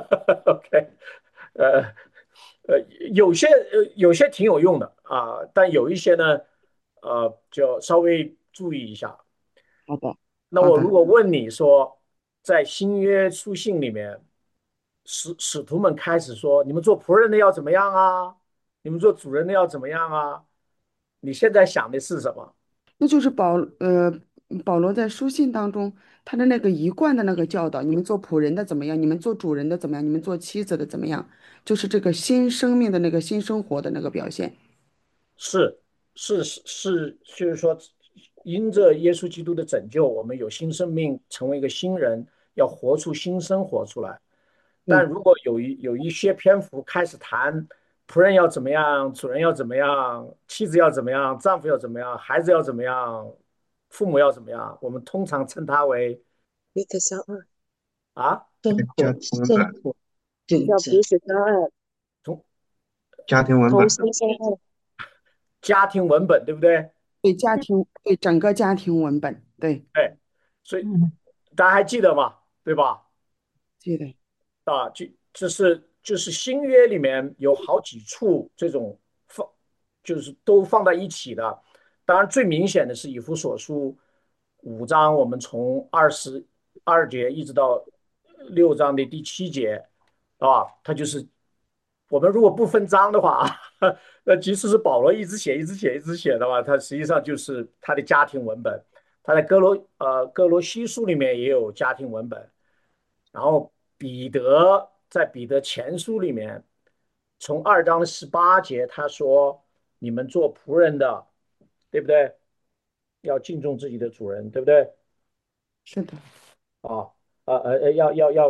A: ，OK，呃呃，有些呃有些挺有用的啊，但有一些呢，呃，就稍微注意一下。
G: 好的，
A: 那我
G: 好的。
A: 如果问你说，在新约书信里面，使使徒们开始说，你们做仆人的要怎么样啊？你们做主人的要怎么样啊？你现在想的是什么？
G: 那就是保呃保罗在书信当中他的那个一贯的那个教导，你们做仆人的怎么样？你们做主人的怎么样？你们做妻子的怎么样？就是这个新生命的那个新生活的那个表现。
A: 是是是是，就是说，因着耶稣基督的拯救，我们有新生命，成为一个新人，要活出新生活出来。但
G: 对，
A: 如果有一有一些篇幅开始谈仆人要怎么样，主人要怎么样，妻子要怎么样，丈夫要怎么样，孩子要怎么样，父母要怎么样，我们通常称它为
F: 彼此相爱，
A: 啊，
E: 家
H: 生活，
E: 庭文本，
H: 生活准则，
F: 要彼此相爱，
A: 从
E: 家庭文
F: 同
E: 本，
F: 心相爱。
A: 家庭文本，对不对？
G: 对家庭，对整个家庭文本，对，
A: 哎，所以
H: 嗯，
A: 大家还记得吗？对吧？
G: 记得，
A: 啊，就就是就是新约里面有好几处这种放，就是都放在一起的。当然，最明显的是以弗所书五章，我们从二十二节一直到六章的第七节，啊，它就是我们如果不分章的话，那即使是保罗一直写、一直写、一直写的话，它实际上就是他的家庭文本。他在哥罗呃哥罗西书里面也有家庭文本。然后彼得在彼得前书里面，从二章的十八节，他说：“你们做仆人的，对不对？要敬重自己的主人，对不对？
G: 是的，
A: 啊，呃呃呃，要要要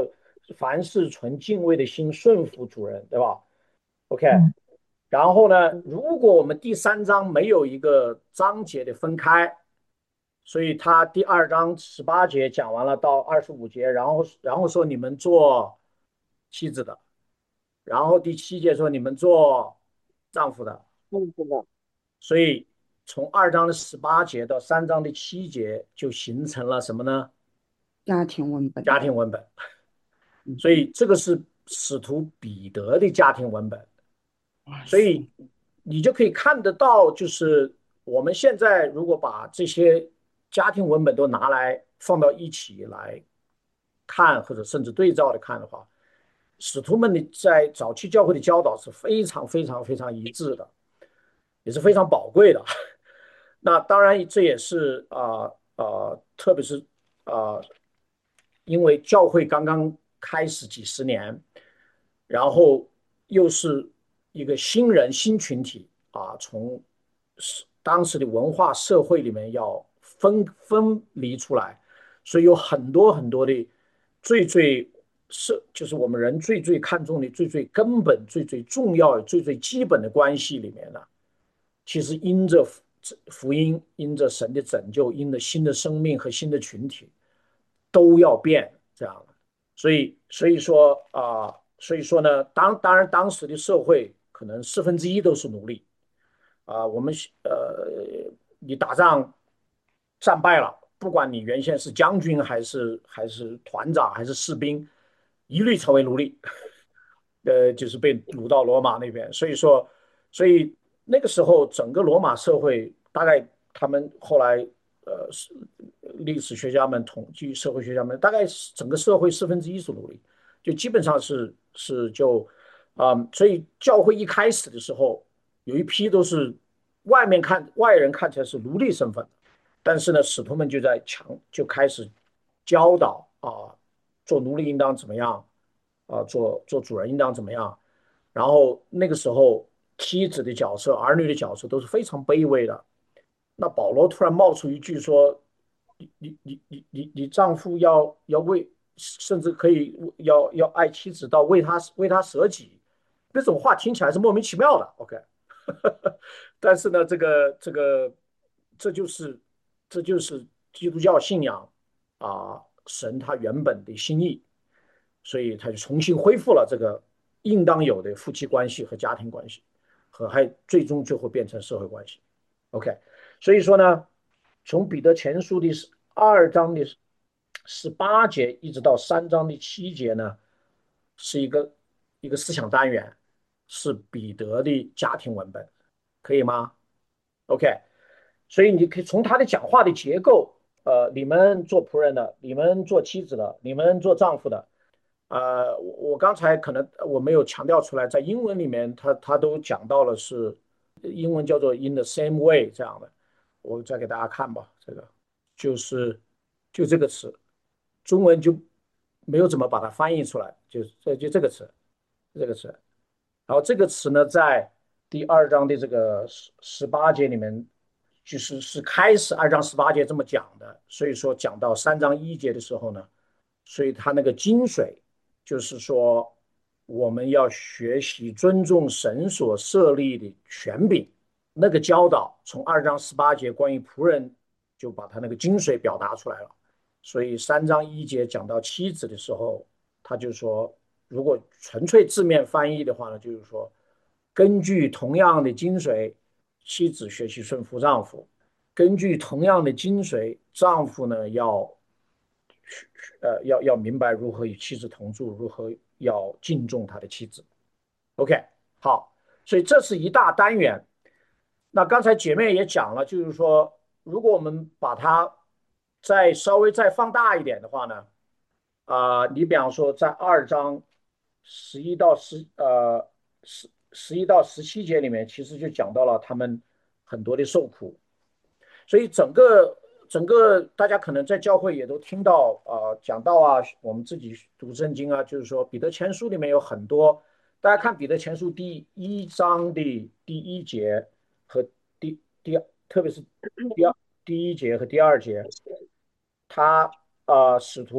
A: 凡事存敬畏的心，顺服主人，对吧？OK，
D: 嗯
A: 然后呢，
F: 嗯
A: 如果我们第三章没有一个章节的分开，所以他第二章十八节讲完了到二十五节，然后然后说你们做妻子的，然后第七节说你们做丈夫的，
F: 嗯，是的，
A: 所以从二章的十八节到三章的七节就形成了什么呢？
G: 家庭文本。
A: 家庭文本。
G: 嗯，
A: 所以这个是使徒彼得的家庭文本。
G: 哇塞，
A: 所以你就可以看得到，就是我们现在如果把这些家庭文本都拿来放到一起来看，或者甚至对照的看的话，使徒们的在早期教会的教导是非常非常非常一致的，也是非常宝贵的。那当然，这也是啊啊、呃呃，特别是啊、呃，因为教会刚刚开始几十年，然后又是一个新人新群体啊，从当时的文化社会里面要分分离出来，所以有很多很多的最最是就是我们人最最看重的最最根本、最最重要的、最最基本的关系里面呢，其实因着福音，因着神的拯救，因着新的生命和新的群体，都要变这样的。所以，所以说啊、呃所以说呢，当当然当时的社会可能四分之一都是奴隶啊、呃我们呃，你打仗战败了，不管你原先是将军还是还是团长还是士兵，一律成为奴隶。呃，就是被掳到罗马那边。所以说，所以那个时候整个罗马社会，大概他们后来呃是历史学家们统计，社会学家们大概整个社会四分之一是奴隶，就基本上是是就啊、嗯所以教会一开始的时候，有一批都是外面看外人看起来是奴隶身份，但是呢，使徒们就在强就开始教导啊，做奴隶应当怎么样啊，做做主人应当怎么样。然后那个时候，妻子的角色、儿女的角色都是非常卑微的。那保罗突然冒出一句说：“你你你你你你丈夫要要为，甚至可以要要爱妻子到为他为他舍己。”那种话听起来是莫名其妙的。OK，但是呢，这个这个这就是这就是基督教信仰啊，神他原本的心意，所以他就重新恢复了这个应当有的夫妻关系和家庭关系，和还最终最后变成社会关系。OK，所以说呢，从彼得前书的二章的十八节一直到三章的七节呢，是一个一个思想单元，是彼得的家庭文本，可以吗？OK，所以你可以从他的讲话的结构，呃，你们做仆人的，你们做妻子的，你们做丈夫的，呃，我我刚才可能我没有强调出来，在英文里面他他都讲到了是英文叫做 in the same way 这样的，我再给大家看吧，这个就是就这个词，中文就没有怎么把它翻译出来，就这就这个词，这个词。然后这个词呢，在第二章的这个十十八节里面，就是是开始二章十八节这么讲的，所以说讲到三章一节的时候呢，所以它那个精髓就是说，我们要学习尊重神所设立的权柄，那个教导从二章十八节关于仆人就把他那个精髓表达出来了。所以三章一节讲到妻子的时候，他就说，如果纯粹字面翻译的话呢，就是说，根据同样的精髓，妻子学习顺服丈夫；根据同样的精髓，丈夫呢要呃要要明白如何与妻子同住，如何要敬重他的妻子。OK，好，所以这是一大单元。那刚才姐妹也讲了，就是说，如果我们把它再稍微再放大一点的话呢，啊、呃你比方说在二章十一到十呃十十一到十七节里面，其实就讲到了他们很多的受苦，所以整个整个大家可能在教会也都听到啊、呃讲到啊，我们自己读圣经啊，就是说彼得前书里面有很多，大家看彼得前书第一章的第一节和第第特别是第二第一节和第二节，他啊、呃使徒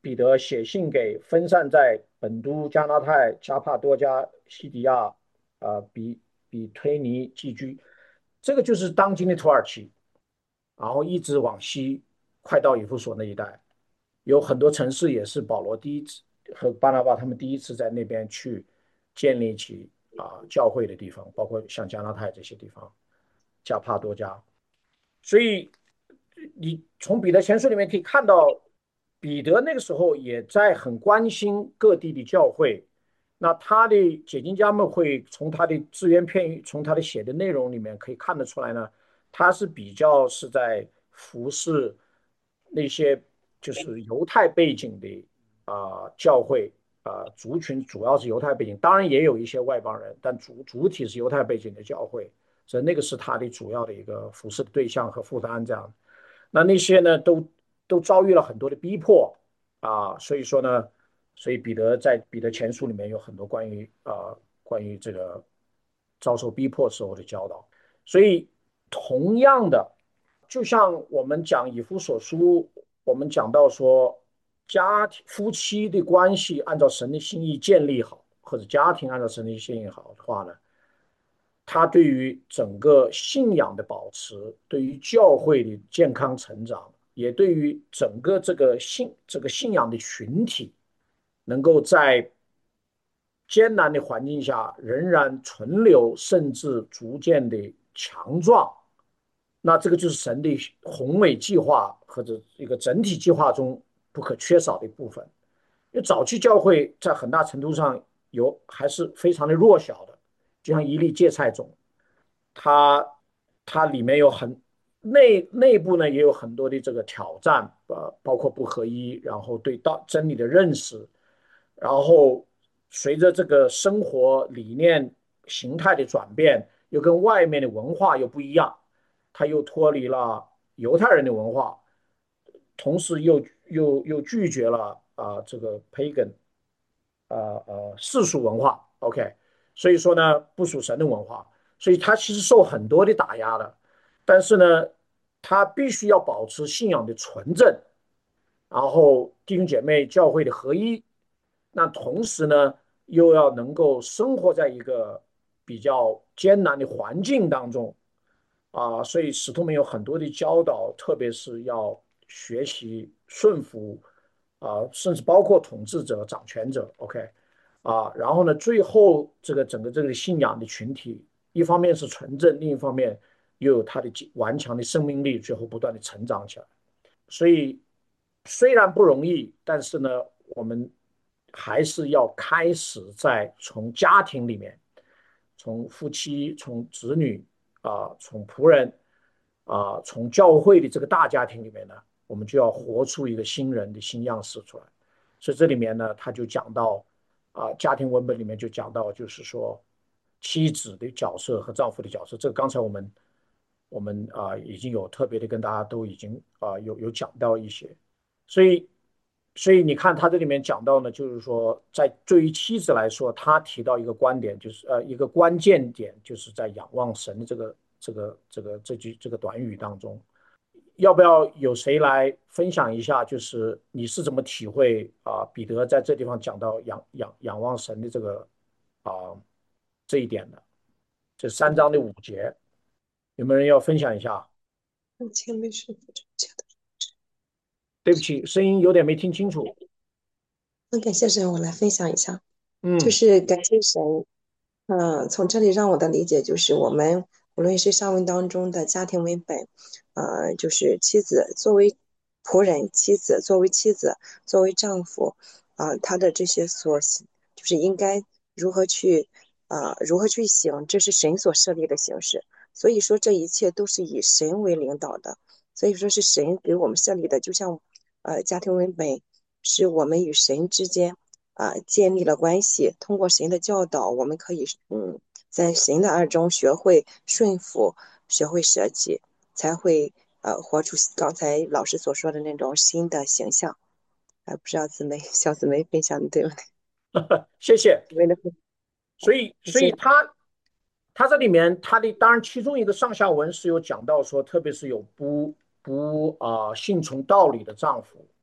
A: 彼得写信给分散在本都、加拉太、加帕多加、西底亚、啊、比比推尼寄居，这个就是当今的土耳其，然后一直往西，快到以弗所那一带，有很多城市也是保罗第一次和巴拿巴他们第一次在那边去建立起啊、教会的地方，包括像加拉太这些地方，加帕多加。所以你从彼得前书里面可以看到，彼得那个时候也在很关心各地的教会。那他的解经家们会从他的只言片语，从他的写的内容里面可以看得出来呢，他是比较是在服侍那些就是犹太背景的啊、呃教会啊、呃族群，主要是犹太背景，当然也有一些外邦人，但主主体是犹太背景的教会。所以那个是他的主要的一个服侍的对象和负担，这样。那那些呢，都都遭遇了很多的逼迫啊，所以说呢，所以彼得在彼得前书里面有很多关于啊关于这个遭受逼迫时候的教导。所以同样的，就像我们讲以弗所书，我们讲到说家庭夫妻的关系按照神的心意建立好，或者家庭按照神的心意好的话呢，他对于整个信仰的保持，对于教会的健康成长，也对于整个这个信这个信仰的群体，能够在艰难的环境下仍然存留，甚至逐渐的强壮，那这个就是神的宏伟计划或者一个整体计划中不可缺少的一部分。因为早期教会在很大程度上有还是非常的弱小的，就像一粒芥菜种，它它里面有很内内部呢也有很多的这个挑战，呃，包括不合一，然后对道真理的认识，然后随着这个生活理念形态的转变，又跟外面的文化又不一样，它又脱离了犹太人的文化，同时又又又拒绝了啊、呃这个 pagan 呃呃世俗文化，OK，所以说呢不属神的文化，所以他其实受很多的打压的，但是呢，他必须要保持信仰的纯正，然后弟兄姐妹教会的合一，那同时呢又要能够生活在一个比较艰难的环境当中，啊，所以使徒们有很多的教导，特别是要学习顺服啊，甚至包括统治者、掌权者，OK，啊，然后呢，最后这个整个这个信仰的群体，一方面是纯正，另一方面又有它的顽强的生命力，最后不断的成长起来。所以虽然不容易，但是呢，我们还是要开始在从家庭里面，从夫妻、从子女啊、呃从仆人啊、呃从教会的这个大家庭里面呢，我们就要活出一个新人的新样式出来。所以这里面呢，他就讲到啊、呃家庭文本里面就讲到，就是说妻子的角色和丈夫的角色。这个刚才我们我们啊、呃已经有特别的跟大家都已经啊、呃有有讲到一些，所以所以你看他这里面讲到呢，就是说在对于妻子来说，他提到一个观点，就是呃一个关键点，就是在仰望神的这个这个这个这句这个短语当中。要不要有谁来分享一下？就是你是怎么体会啊？彼得在这地方讲到仰仰仰望神的这个啊这一点的，这三章的五节，有没有人要分享一下？
F: 前面是不正确的。
A: 对不起，声音有点没听清楚。
F: 那感谢神，我来分享一下，就
A: 嗯
F: 是感谢神。嗯，从这里让我的理解就是，我们无论是上文当中的家庭为本，呃，就是妻子作为仆人，妻子作为妻子，作为丈夫，啊、他的这些所，就是应该如何去，啊、如何去行，这是神所设立的形式。所以说，这一切都是以神为领导的，所以说是神给我们设立的，就像，呃，家庭为本，是我们与神之间。啊，建立了关系。通过神的教导，我们可以嗯，在神的爱中学会顺服，学会舍己，才会呃活出刚才老师所说的那种新的形象。啊，不知道姊妹小姊妹分享的对不对？
A: 谢谢。
F: 为了
A: 所以，
F: 感谢
A: 所以他他这里面他的当然其中一个上下文是有讲到说，特别是有不不啊、呃信从道理的丈夫，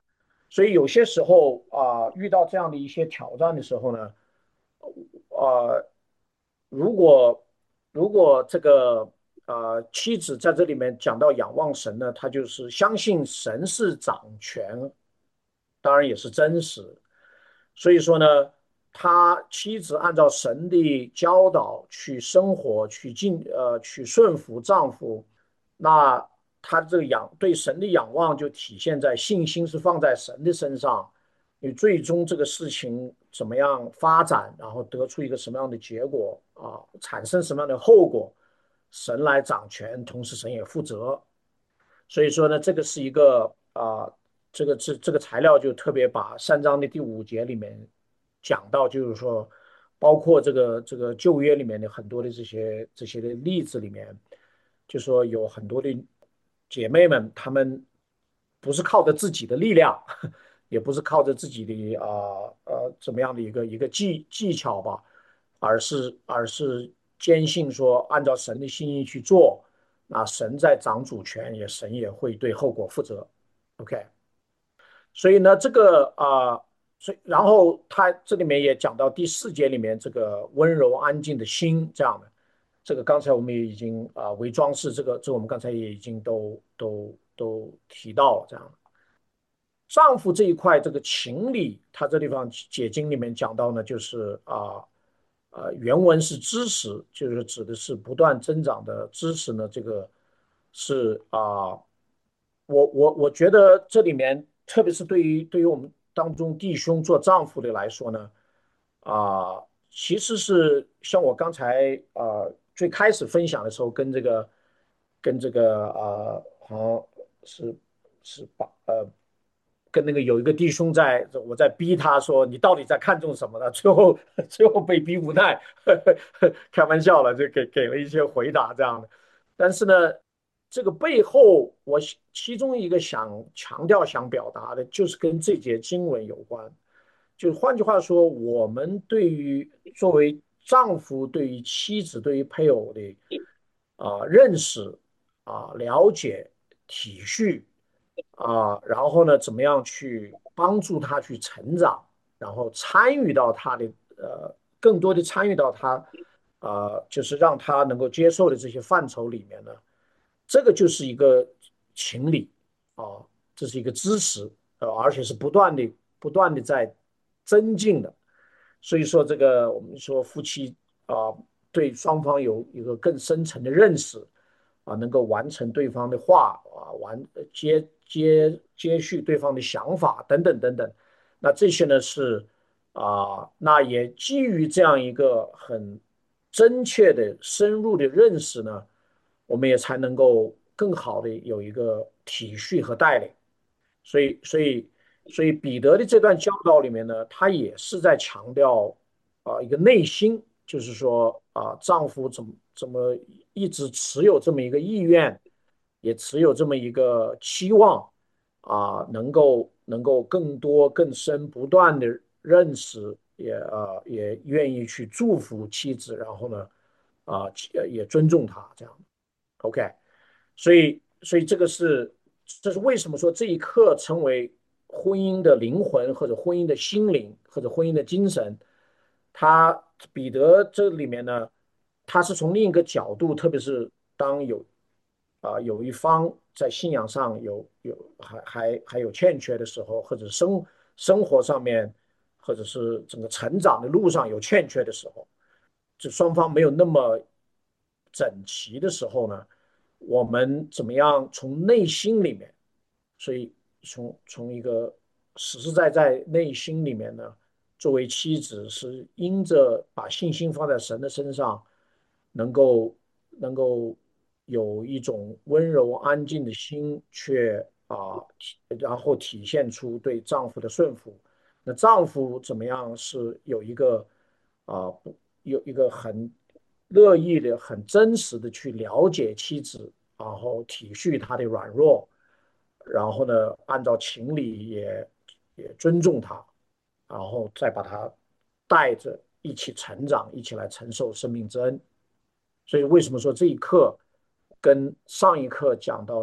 A: 所以有些时候啊、遇到这样的一些挑战的时候呢，呃，如果如果这个呃妻子在这里面讲到仰望神呢，他就是相信神是掌权，当然也是真实。所以说呢，他妻子按照神的教导去生活，去尽呃去顺服丈夫，那他这个仰对神的仰望就体现在信心是放在神的身上。你最终这个事情怎么样发展，然后得出一个什么样的结果啊，产生什么样的后果，神来掌权，同时神也负责。所以说呢，这个是一个啊、这个这这个材料就特别把三章的第五节里面讲到，就是说，包括这个这个旧约里面的很多的这些这些的例子里面，就说有很多的姐妹们，她们不是靠着自己的力量，也不是靠着自己的啊呃呃怎么样的一个一个技技巧吧，而是而是坚信说按照神的心意去做。那神在掌主权，也神也会对后果负责。OK，所以呢，这个啊、呃所以然后他这里面也讲到第四节里面这个温柔安静的心这样的，这个刚才我们也已经啊、呃为装饰，这个这我们刚才也已经都都都提到了这样。丈夫这一块这个情理，他这地方解经里面讲到呢，就是啊呃原文是知识，就是指的是不断增长的知识呢，这个是啊、我我我觉得这里面，特别是对于对于我们当中弟兄做丈夫的来说呢，啊、其实是像我刚才啊、最开始分享的时候，跟这个跟这个啊、好像是是把呃跟那个有一个弟兄在，我在逼他说你到底在看重什么呢？最后最后被逼无奈，开玩笑了，就给给了一些回答这样的。但是呢，这个背后我其中一个想强调、想表达的，就是跟这节经文有关。就是换句话说，我们对于作为丈夫对于妻子、对于配偶的啊、呃认识啊、了解、体恤啊、然后呢，怎么样去帮助他去成长，然后参与到他的呃更多的参与到他啊、呃就是让他能够接受的这些范畴里面呢，这个就是一个情理啊，这是一个知识，呃，而且是不断的不断的在增进的。所以说，这个我们说夫妻啊，对双方有一个更深层的认识啊，能够完成对方的话啊，完接接接续对方的想法等等等等。那这些呢是啊，那也基于这样一个很真切的、深入的认识呢，我们也才能够更好的有一个体恤和带领。所以，所以，所以彼得的这段教导里面呢，他也是在强调啊、呃一个内心，就是说啊、丈夫怎么怎么一直持有这么一个意愿，也持有这么一个期望啊、能够能够更多更深不断的认识，也啊、也愿意去祝福妻子，然后呢啊、也尊重她这样。OK，所以所以这个是这是为什么说这一刻成为婚姻的灵魂或者婚姻的心灵或者婚姻的精神。他彼得这里面呢，他是从另一个角度，特别是当有啊、呃有一方在信仰上有有还还还有欠缺的时候，或者生生活上面或者是整个成长的路上有欠缺的时候，就双方没有那么整齐的时候呢，我们怎么样从内心里面，所以从从一个实实在在内心里面呢，作为妻子是因着把信心放在神的身上，能够能够有一种温柔安静的心，却啊，然后体现出对丈夫的顺服。那丈夫怎么样是有一个啊，有一个很乐意的、很真实的去了解妻子，然后体恤她的软弱，然后呢，按照情理也也尊重她，然后再把她带着一起成长，一起来承受生命之恩。所以为什么说这一课跟上一课讲到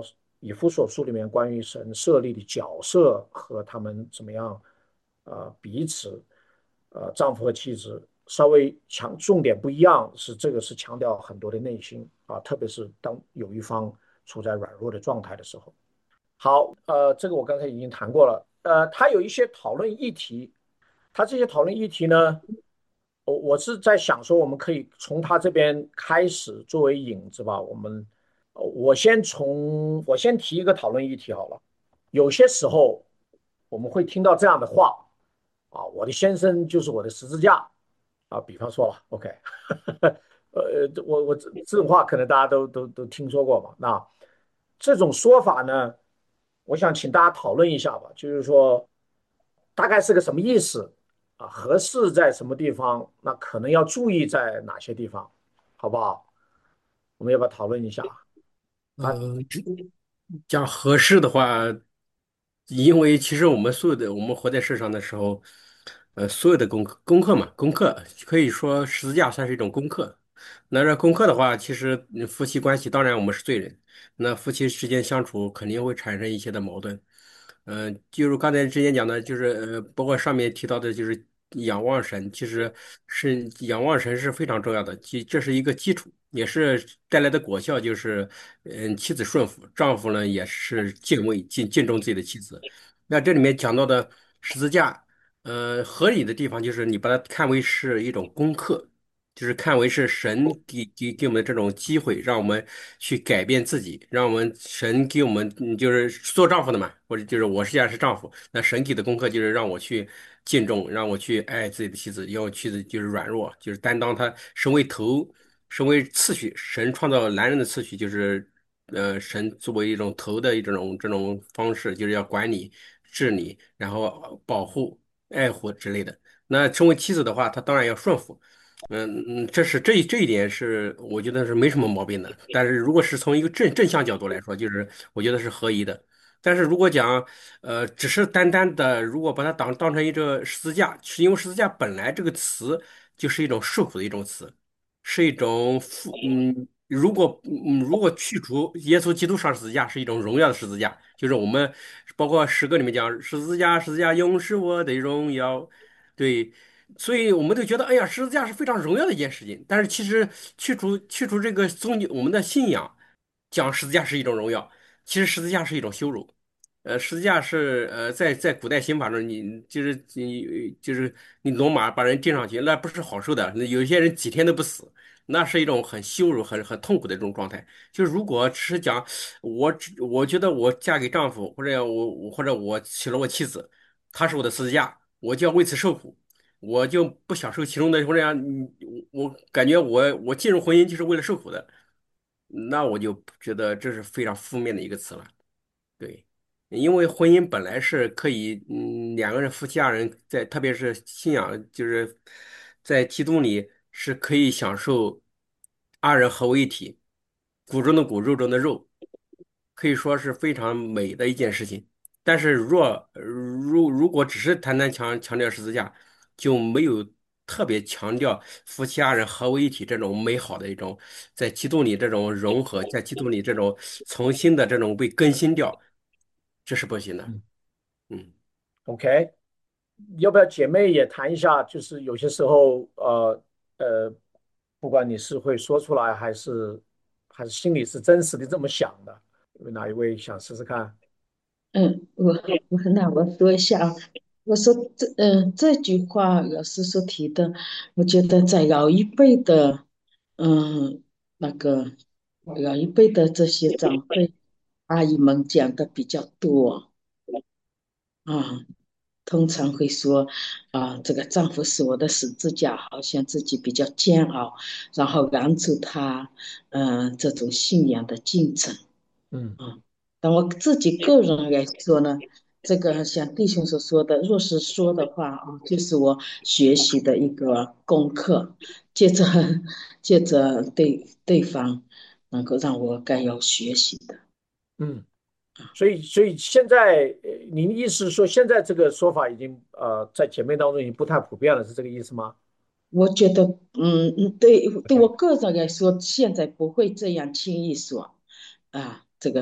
A: 以弗所书里面关于神设立的角色和他们怎么样，呃，彼此，呃，丈夫和妻子稍微强重点不一样，是这个是强调很多的内心啊，特别是当有一方处在软弱的状态的时候。好，呃，这个我刚才已经谈过了，呃，他有一些讨论议题，他这些讨论议题呢，我我是在想说，我们可以从他这边开始作为引子吧。我们，呃我先从我先提一个讨论议题好了。有些时候我们会听到这样的话啊，我的先生就是我的十字架啊，比方说了，OK，呃，我我这这种话可能大家都都都听说过嘛。那这种说法呢，我想请大家讨论一下吧，就是说大概是个什么意思啊？合适在什么地方？那可能要注意在哪些地方，好不好？我们要不要讨论一下啊？
C: 呃，这讲合适的话，因为其实我们所有的我们活在世上的时候，呃，所有的功课功课嘛，功课可以说十字架算是一种功课。那这功课的话，其实嗯夫妻关系，当然我们是罪人，那夫妻之间相处肯定会产生一些的矛盾。嗯、就如刚才之前讲的，就是呃，包括上面提到的，就是仰望神，其实是仰望神是非常重要的，其这是一个基础，也是带来的果效，就是嗯，妻子顺服，丈夫呢也是敬畏敬敬重自己的妻子。那这里面讲到的十字架，呃，合理的地方就是你把它看为是一种功课。就是看为是神给给给我们的这种机会，让我们去改变自己，让我们神给我们，嗯就是做丈夫的嘛，或者就是我实际上是丈夫，那神给的功课就是让我去敬重，让我去爱自己的妻子，要我妻子就是软弱，就是担当他身为头，身为次序，神创造男人的次序就是，呃，神作为一种头的一种这种方式，就是要管理、治理，然后保护、爱护之类的。那成为妻子的话，她当然要顺服。嗯嗯，这是这一这一点是我觉得是没什么毛病的。但是如果是从一个正正向角度来说，就是我觉得是合宜的。但是如果讲呃，只是单单的，如果把它当当成一个十字架，是因为十字架本来这个词就是一种受苦的一种词，是一种负嗯，如果嗯如果去除耶稣基督上十字架是一种荣耀的十字架，就是我们包括诗歌里面讲十字架十字架永是我的荣耀，对。所以我们都觉得，哎呀，十字架是非常荣耀的一件事情。但是其实去除去除这个宗教，我们的信仰，讲十字架是一种荣耀，其实十字架是一种羞辱。呃，十字架是呃，在在古代刑法中，你就是你就是你罗马把人钉上去，那不是好受的。那有些人几天都不死，那是一种很羞辱、很很痛苦的这种状态。就是如果只是讲我只我觉得我嫁给丈夫，或者我我或者我娶了我妻子，她是我的十字架，我就要为此受苦。我就不享受其中的，或者样，你我我感觉我我进入婚姻就是为了受苦的，那我就觉得这是非常负面的一个词了。对，因为婚姻本来是可以，嗯，两个人夫妻二人在，特别是信仰，就是在基督里是可以享受二人合为一体，骨中的骨，肉中的肉，可以说是非常美的一件事情。但是若如如果只是单单强强调十字架，就没有特别强调夫妻二人合为一体这种美好的一种在基督里这种融合，在基督里这种重新的这种被更新掉，这是不行的。
A: 嗯
C: 嗯。
A: ，OK，要不要姐妹也谈一下？就是有些时候，呃呃，不管你是会说出来，还是还是心里是真实的这么想的，有哪一位想试试看？
H: 嗯，我我那我说一下啊，我说这嗯这句话老师所提的，我觉得在老一辈的嗯那个老一辈的这些长辈阿姨们讲的比较多啊，通常会说啊，这个丈夫是我的十字架，好像自己比较煎熬，然后拦住他嗯这种信仰的进程。
A: 嗯
H: 啊，但我自己个人来说呢，这个像弟兄所说的，若是说的话啊，就是我学习的一个功课，借着借着对对方能够让我该要学习的。
A: 嗯。所以，所以现在，呃您的意思是说，现在这个说法已经呃，在姐妹当中已经不太普遍了，是这个意思吗
H: 我觉得，嗯嗯，对对我
A: ？OK，
H: 个人来说，现在不会这样轻易说啊，这个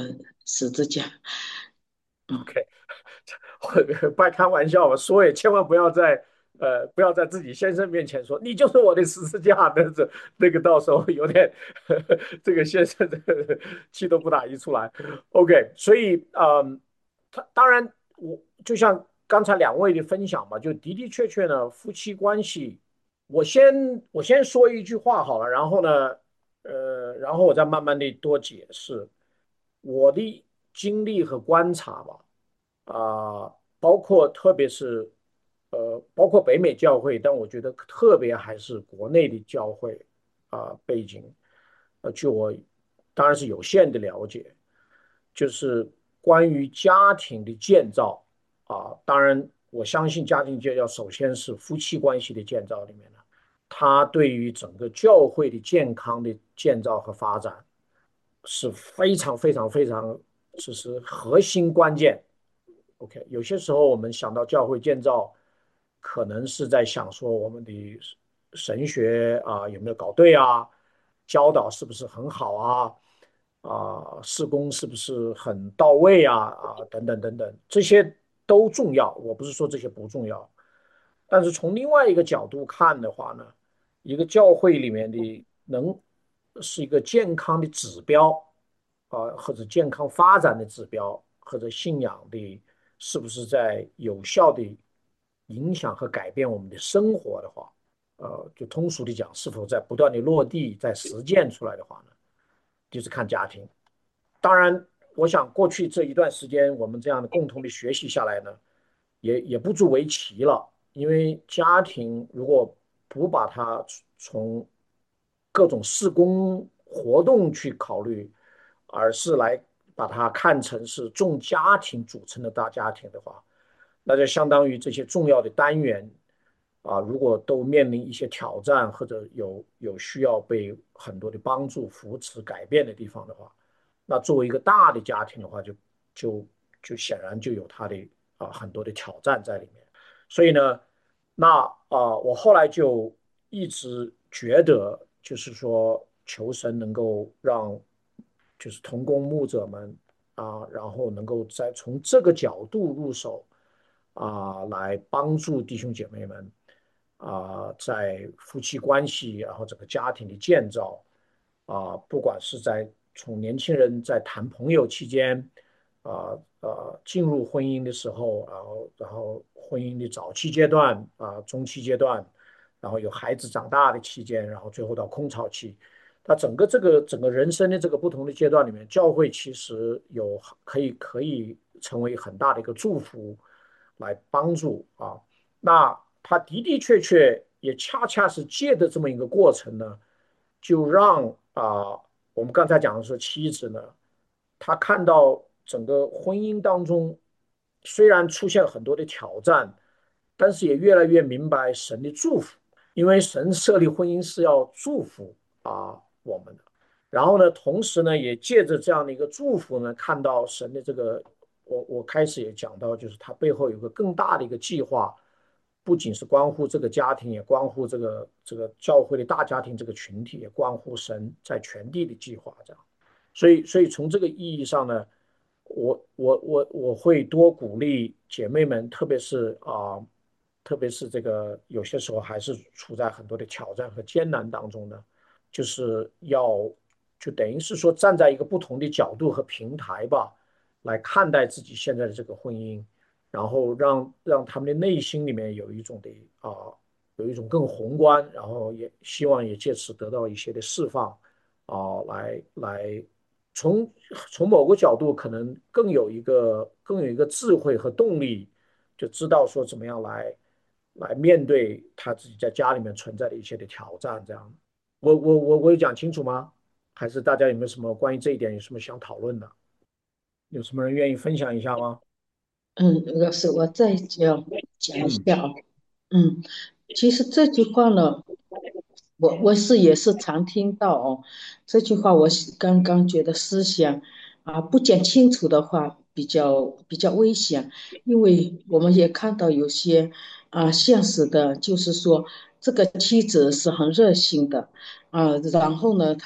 H: 十字架。嗯
A: OK，我不爱开玩笑，我说也千万不要在呃不要在自己先生面前说你就是我的十字架，那这那个到时候有点这个先生这个气都不打一处来。OK，所以嗯，他当然我就像刚才两位的分享嘛，就的的确确呢，夫妻关系，我先我先说一句话好了，然后呢，呃，然后我再慢慢的多解释我的经历和观察吧。啊、包括特别是呃，包括北美教会，但我觉得特别还是国内的教会啊、背景，呃，据我当然是有限的了解，就是关于家庭的建造啊、当然我相信家庭建造首先是夫妻关系的建造里面呢，它对于整个教会的健康的建造和发展是非常非常非常，就是核心关键。OK，有些时候我们想到教会建造，可能是在想说我们的神学啊有没有搞对啊，教导是不是很好啊，啊施工是不是很到位啊啊等等等等，这些都重要。我不是说这些不重要，但是从另外一个角度看的话呢，一个教会里面的能是一个健康的指标啊，或者健康发展的指标，或者信仰的是不是在有效的影响和改变我们的生活的话，呃，就通俗的讲，是否在不断的落地，在实践出来的话呢，就是看家庭。当然，我想过去这一段时间，我们这样的共同的学习下来呢，也也不足为奇了。因为家庭如果不把它从各种事工活动去考虑，而是来把它看成是重家庭组成的大家庭的话，那就相当于这些重要的单元啊，如果都面临一些挑战，或者有有需要被很多的帮助、扶持、改变的地方的话，那作为一个大的家庭的话就，就就显然就有它的啊很多的挑战在里面。所以呢，那啊我后来就一直觉得，就是说求神能够让就是同工牧者们啊，然后能够再从这个角度入手啊，来帮助弟兄姐妹们啊，在夫妻关系，然后整个家庭的建造啊，不管是在从年轻人在谈朋友期间啊呃进入婚姻的时候，然后然后婚姻的早期阶段啊、中期阶段，然后有孩子长大的期间，然后最后到空巢期。它整个这个整个人生的这个不同的阶段里面，教会其实有可以可以成为很大的一个祝福，来帮助啊。那他的的确确也恰恰是借的这么一个过程呢，就让啊我们刚才讲的是妻子呢，她看到整个婚姻当中虽然出现很多的挑战，但是也越来越明白神的祝福，因为神设立婚姻是要祝福啊我们的。然后呢，同时呢，也借着这样的一个祝福呢，看到神的这个，我我开始也讲到，就是他背后有个更大的一个计划，不仅是关乎这个家庭，也关乎这个这个教会的大家庭这个群体，也关乎神在全地的计划。这样，所以所以从这个意义上呢，我我我我会多鼓励姐妹们，特别是啊、呃特别是这个有些时候还是处在很多的挑战和艰难当中呢，就是要就等于是说站在一个不同的角度和平台吧，来看待自己现在的这个婚姻，然后让让他们的内心里面有一种的啊、呃有一种更宏观，然后也希望也借此得到一些的释放啊、呃来来从从某个角度可能更有一个更有一个智慧和动力，就知道说怎么样来来面对他自己在家里面存在的一些的挑战。这样，我我我我有讲清楚吗？还是大家有没有什么关于这一点有什么想讨论的？有什么人愿意分享一下吗？
H: 嗯，老师，我再讲讲一
A: 嗯
H: 下啊。嗯，其实这句话呢，我我是也是常听到哦。这句话我是刚刚觉得思想啊不讲清楚的话比较比较危险，因为我们也看到有些啊现实的，就是说这个妻子是很热心的啊，然后呢，她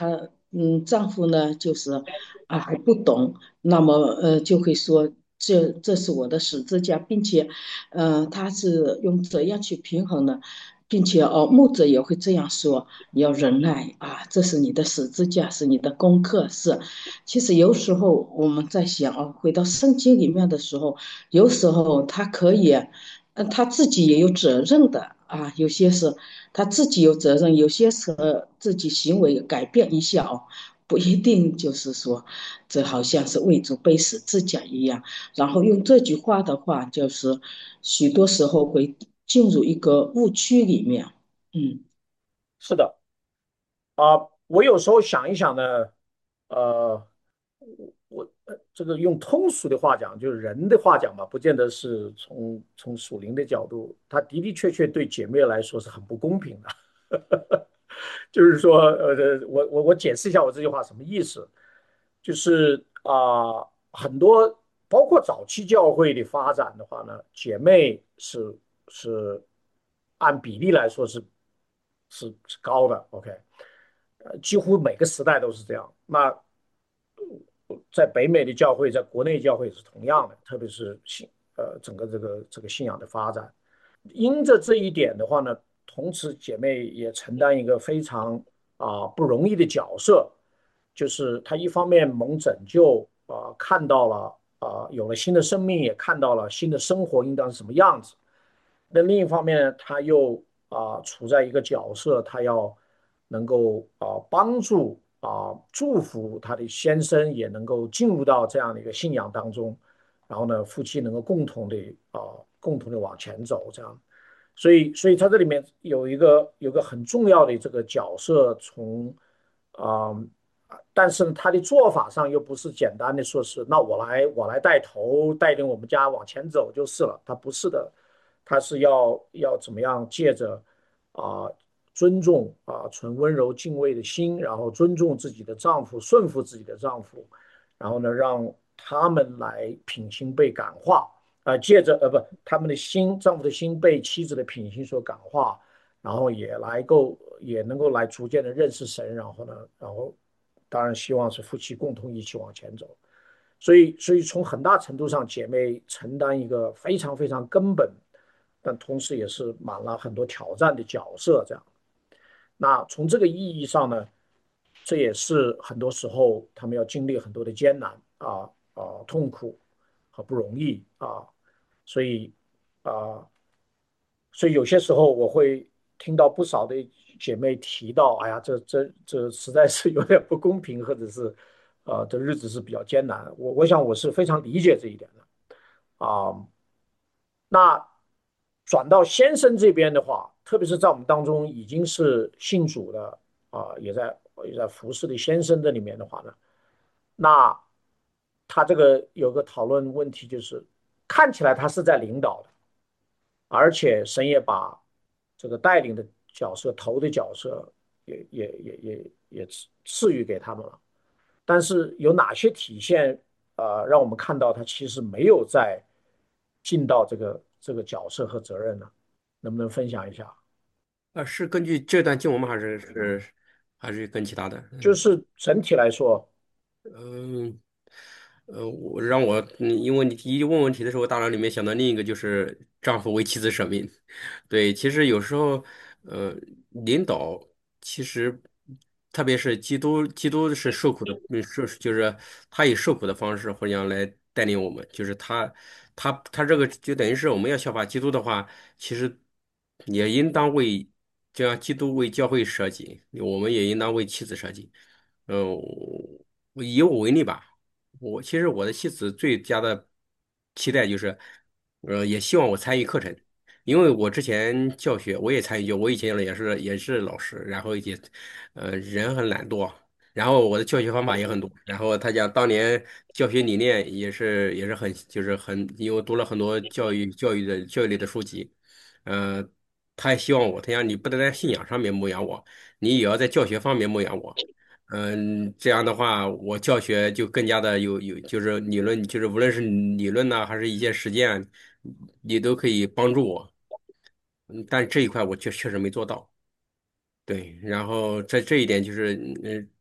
H: 嗯，丈夫呢就是啊还不懂，那么呃就会说这这是我的十字架，并且呃他是用这样去平衡的，并且哦牧者也会这样说，你要忍耐啊，这是你的十字架，是你的功课，是。其实有时候我们在想哦，回到圣经里面的时候，有时候他可以。呃，他自己也有责任的啊，有些是他自己有责任，有些时候自己行为改变一下哦，不一定就是说，这好像是为主背十字架一样。然后用这句话的话，就是许多时候会进入一个误区里面。嗯。
A: 是的。啊，我有时候想一想呢，呃，我呃这个用通俗的话讲，就是人的话讲吧，不见得是从从属灵的角度，他的的确确对姐妹来说是很不公平的。就是说，呃，我我我解释一下我这句话什么意思，就是啊、很多包括早期教会的发展的话呢，姐妹是是按比例来说是是是高的，OK。呃，几乎每个时代都是这样。那在北美的教会，在国内教会也是同样的，特别是信呃整个这个这个信仰的发展。因着这一点的话呢，同时姐妹也承担一个非常啊、不容易的角色，就是她一方面蒙拯救啊、看到了啊、有了新的生命，也看到了新的生活应当是什么样子。那另一方面呢，她又啊、处在一个角色，她要能够啊、帮助啊、祝福她的先生也能够进入到这样的一个信仰当中，然后呢，夫妻能够共同的啊、共同的往前走，这样。所以，所以它这里面有一个有个很重要的这个角色从，啊、但是呢，他的做法上又不是简单的说是那我来我来带头带领我们家往前走就是了，他不是的，他是要要怎么样借着啊、尊重啊、存温柔敬畏的心，然后尊重自己的丈夫，顺服自己的丈夫，然后呢让他们来品行被感化。啊、呃借着呃不，他们的心，丈夫的心被妻子的品行所感化，然后也来够也能够来逐渐的认识神，然后呢，然后当然希望是夫妻共同一起往前走。所以，所以从很大程度上，姐妹承担一个非常非常根本，但同时也是满了很多挑战的角色。这样，那从这个意义上呢，这也是很多时候他们要经历很多的艰难啊啊痛苦和不容易啊，所以啊，所以有些时候我会听到不少的姐妹提到，哎呀，这这这实在是有点不公平，或者是呃，这日子是比较艰难。我我想我是非常理解这一点的啊。那转到先生这边的话，特别是在我们当中已经是信主的啊，也在也在服侍的先生这里面的话呢，那他这个有个讨论问题就是，看起来他是在领导的。而且神也把这个带领的角色、头的角色也也也也也赐赐予给他们了。但是有哪些体现，呃，让我们看到他其实没有在尽到这个这个角色和责任呢？能不能分享一下？
C: 呃，是根据这段经文吗？还是是还是跟其他的？
A: 就是整体来说，
C: 嗯，呃，我让我，嗯因为你一问问题的时候，大脑里面想到另一个就是丈夫为妻子舍命。对，其实有时候，呃，领导其实，特别是基督，基督是受苦的，嗯是就是他以受苦的方式或者样来带领我们，就是他他他这个就等于是我们要效法基督的话，其实也应当为就像基督为教会舍己，我们也应当为妻子舍己。嗯，我以我为例吧。我其实我的妻子最佳的期待就是，呃，也希望我参与课程，因为我之前教学我也参与，我以前也是也是老师，然后也，呃，人很懒惰，然后我的教学方法也很多，然后他讲当年教学理念也是也是很就是很，因为我读了很多教育教育的教育类的书籍，呃，他也希望我，他讲你不能在信仰上面牧养我，你也要在教学方面牧养我。嗯，这样的话，我教学就更加的有有，就是理论，就是无论是理论呐、还是一些实践，你都可以帮助我。嗯，但这一块我确确实没做到。对，然后在这一点就是，嗯，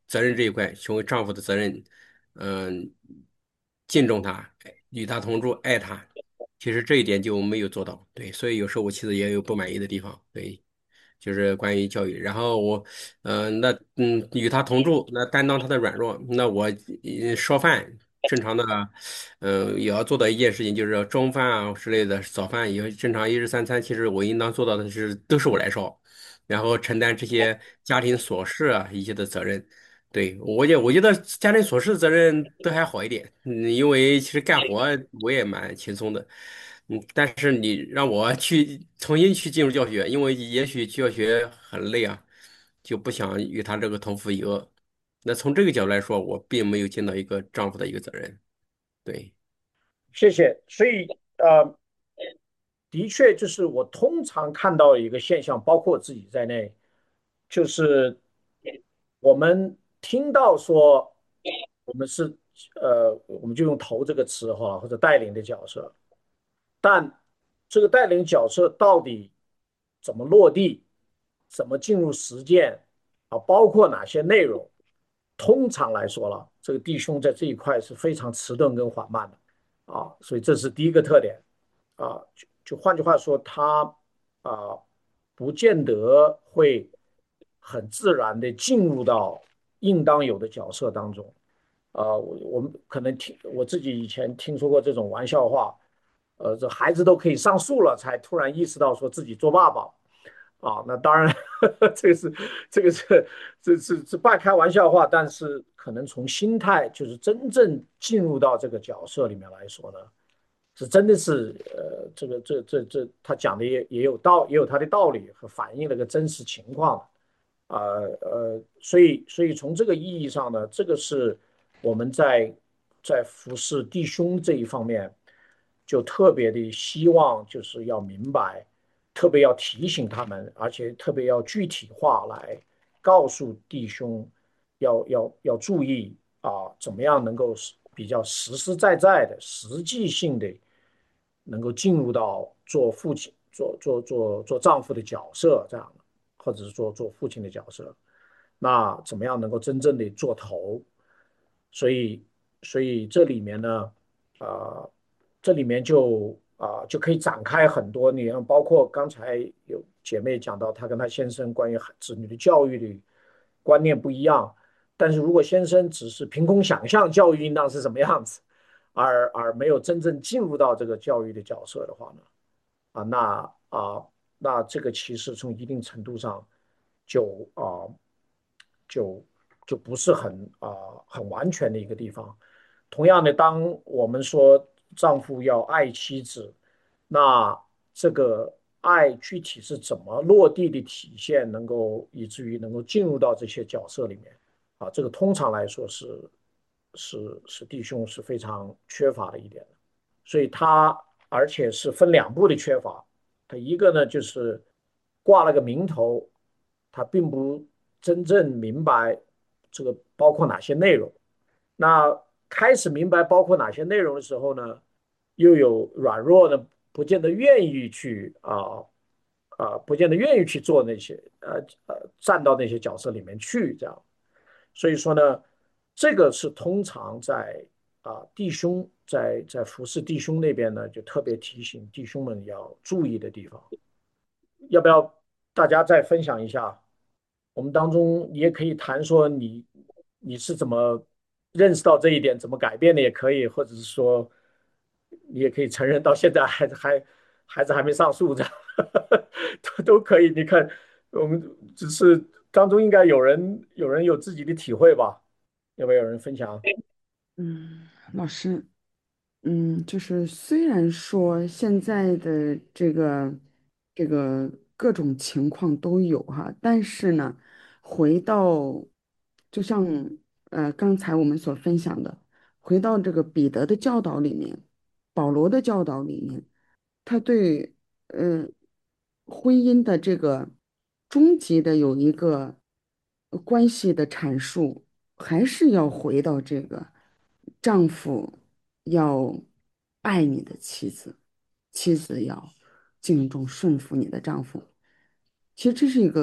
C: 责任这一块，成为丈夫的责任，嗯、敬重他，与他同住，爱他。其实这一点就没有做到，对，所以有时候我妻子也有不满意的地方，对，就是关于教育。然后我，嗯、那嗯，与他同住，那担当他的软弱，那我呃烧饭，正常的，嗯、也要做到一件事情，就是中饭啊之类的，早饭也正常一日三餐，其实我应当做到的是都是我来烧，然后承担这些家庭琐事啊一些的责任。对，我也我觉得家庭琐事的责任都还好一点，嗯，因为其实干活我也蛮轻松的，嗯，但是你让我去重新去进入教学，因为也许教学很累啊，就不想与他这个同父异母。那从这个角度来说，我并没有尽到一个丈夫的一个责任。对，
A: 谢谢。所以呃，的确就是我通常看到的一个现象，包括我自己在内，就是我们听到说我们是呃，我们就用“头”这个词哈，或者带领的角色，但这个带领角色到底怎么落地，怎么进入实践啊，包括哪些内容，通常来说了，这个弟兄在这一块是非常迟钝跟缓慢的啊，所以这是第一个特点啊。就就换句话说，他啊不见得会很自然的进入到应当有的角色当中。啊，我我们可能听我自己以前听说过这种玩笑话，呃，这孩子都可以上树了，才突然意识到说自己做爸爸啊。那当然，这个是这个是这是是半开玩笑话，但是可能从心态就是真正进入到这个角色里面来说呢，是真的是呃，这个这这这他讲的也也有道也有他的道理和反映了个真实情况。啊呃，所以所以从这个意义上呢，这个是我们在在服侍弟兄这一方面，就特别的希望就是要明白，特别要提醒他们，而且特别要具体化来告诉弟兄要要要注意啊，怎么样能够比较实实在在的、实际性的能够进入到做父亲、做做做做丈夫的角色这样的。或者是做做父亲的角色，那怎么样能够真正的做头？所以，所以这里面呢，啊、呃这里面就啊、呃就可以展开很多，你看，包括刚才有姐妹讲到她跟她先生关于子女的教育的观念不一样，但是如果先生只是凭空想象教育应当是什么样子，而而没有真正进入到这个教育的角色的话呢？啊，那啊，那这个其实从一定程度上就啊就就不是很啊很完全的一个地方。同样的，当我们说丈夫要爱妻子，那这个爱具体是怎么落地的体现，能够以至于能够进入到这些角色里面啊，这个通常来说是是是弟兄是非常缺乏的一点。所以他而且是分两步的缺乏。他一个呢就是挂了个名头，他并不真正明白这个包括哪些内容。那开始明白包括哪些内容的时候呢，又有软弱的，不见得愿意去啊啊，不见得愿意去做那些呃呃站到那些角色里面去这样。所以说呢，这个是通常在啊弟兄在在服侍弟兄那边呢，就特别提醒弟兄们要注意的地方。要不要大家再分享一下？我们当中你也可以谈说你你是怎么认识到这一点，怎么改变的也可以，或者是说你也可以承认到现在孩子还孩子还没上树这样，都都可以。你看，我们只是当中应该有人有人有自己的体会吧？要不要有人分享？
G: 嗯，老师。嗯，就是虽然说现在的这个这个各种情况都有哈，但是呢，回到就像呃刚才我们所分享的，回到这个彼得的教导里面，保罗的教导里面，他对呃婚姻的这个终极的有一个呃关系的阐述，还是要回到这个丈夫要爱你的妻子，妻子要敬重顺服你的丈夫。其实这是一个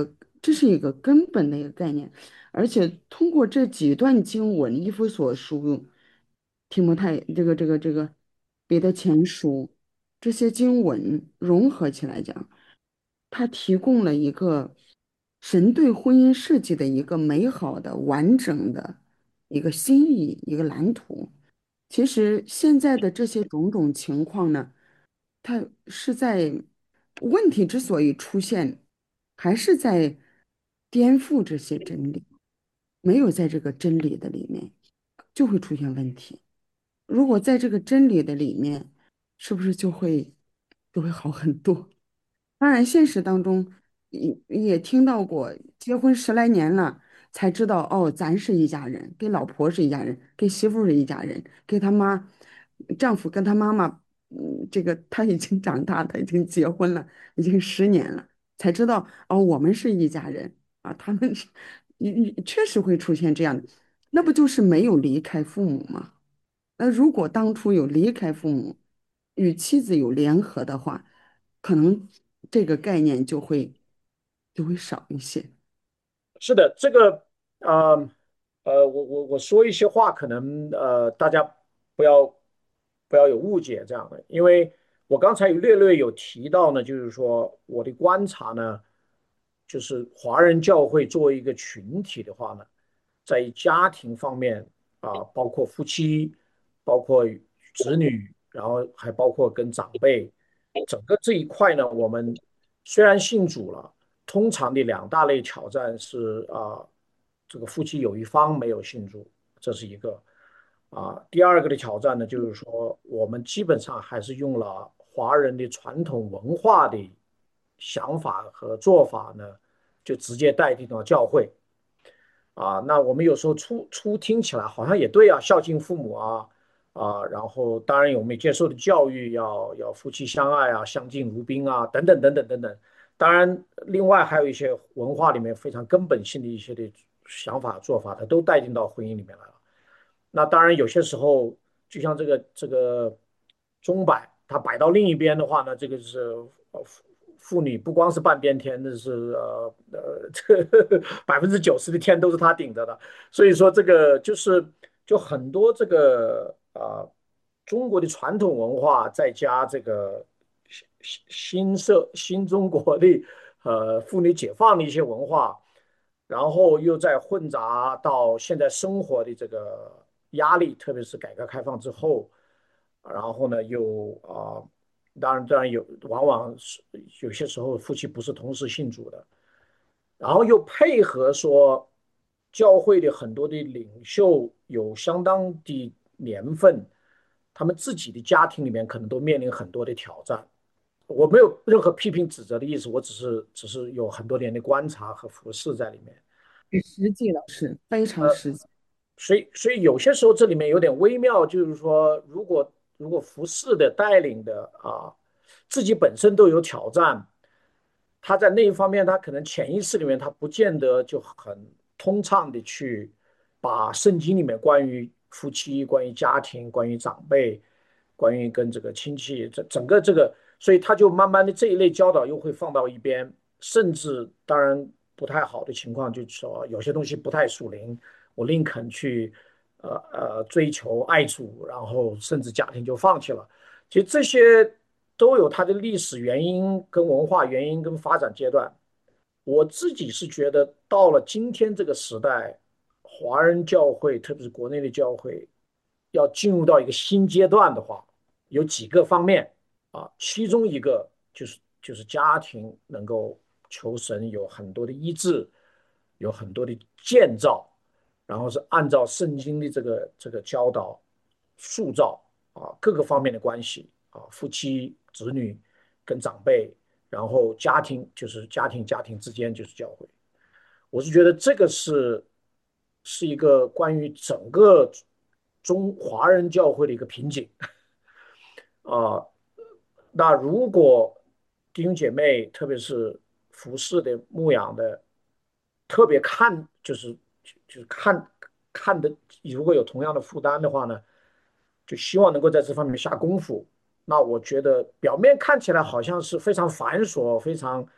G: 这是一个根本的一个概念。而且通过这几段经文，以弗所书、提摩太这个这个这个彼得前书这些经文融合起来讲，它提供了一个神对婚姻设计的一个美好的、完整的一个心意、一个蓝图。其实现在的这些种种情况呢，它是在问题之所以出现，还是在颠覆这些真理，没有在这个真理的里面，就会出现问题。如果在这个真理的里面，是不是就会就会好很多？当然，现实当中也也听到过，结婚十来年了才知道，哦，咱是一家人，跟老婆是一家人，跟媳妇是一家人，跟他妈，丈夫跟他妈妈，嗯，这个他已经长大，他已经结婚了，已经十年了，才知道，哦，我们是一家人啊，他们是，你你确实会出现这样的，那不就是没有离开父母吗？那如果当初有离开父母，与妻子有联合的话，可能这个概念就会就会少一些。
A: 是的，这个呃呃，我我我说一些话，可能呃大家不要不要有误解这样的，因为我刚才略略有提到呢，就是说我的观察呢，就是华人教会作为一个群体的话呢，在家庭方面啊，包括夫妻，包括子女，然后还包括跟长辈，整个这一块呢，我们虽然信主了。通常的两大类挑战是啊，这个夫妻有一方没有信主，这是一个啊。第二个的挑战呢，就是说我们基本上还是用了华人的传统文化的想法和做法呢，就直接代替了教会啊。那我们有时候初初听起来好像也对啊，孝敬父母啊啊，然后当然我们也接受的教育要要夫妻相爱啊，相敬如宾啊，等等等等等等。当然，另外还有一些文化里面非常根本性的一些的想法做法，它都带进到婚姻里面来了。那当然，有些时候就像这个这个钟摆，它摆到另一边的话呢，这个是呃妇妇女不光是半边天，那是呃呃这百分之九十的天都是她顶着的。所以说这个就是就很多这个啊、呃中国的传统文化，再加这个新新社新中国的呃妇女解放的一些文化，然后又再混杂到现在生活的这个压力，特别是改革开放之后，然后呢又啊、呃当然当然有，往往是有些时候夫妻不是同时信主的，然后又配合说教会的很多的领袖有相当的年份，他们自己的家庭里面可能都面临很多的挑战。我没有任何批评指责的意思，我只是只是有很多年的观察和服侍在里面。
G: 很实际了，是非常实际。
A: 所以，所以有些时候这里面有点微妙，就是说，如果如果服侍的带领的啊，自己本身都有挑战，他在那一方面，他可能潜意识里面他不见得就很通畅的去把圣经里面关于夫妻、关于家庭、关于长辈、关于跟这个亲戚，这整个这个，所以他就慢慢的这一类教导又会放到一边，甚至当然不太好的情况，就是说有些东西不太属灵，我宁肯去呃呃追求爱主，然后甚至家庭就放弃了。其实这些都有它的历史原因、跟文化原因、跟发展阶段。我自己是觉得，到了今天这个时代，华人教会，特别是国内的教会，要进入到一个新阶段的话，有几个方面啊，其中一个就是就是家庭能够求神有很多的医治，有很多的建造，然后是按照圣经的这个这个教导塑造啊各个方面的关系啊，夫妻、子女跟长辈，然后家庭就是家庭家庭之间就是教会。我是觉得这个是是一个关于整个中华人教会的一个瓶颈啊。那如果弟兄姐妹，特别是服侍的、牧养的，特别看就是就是看看的，如果有同样的负担的话呢，就希望能够在这方面下功夫。那我觉得表面看起来好像是非常繁琐、非常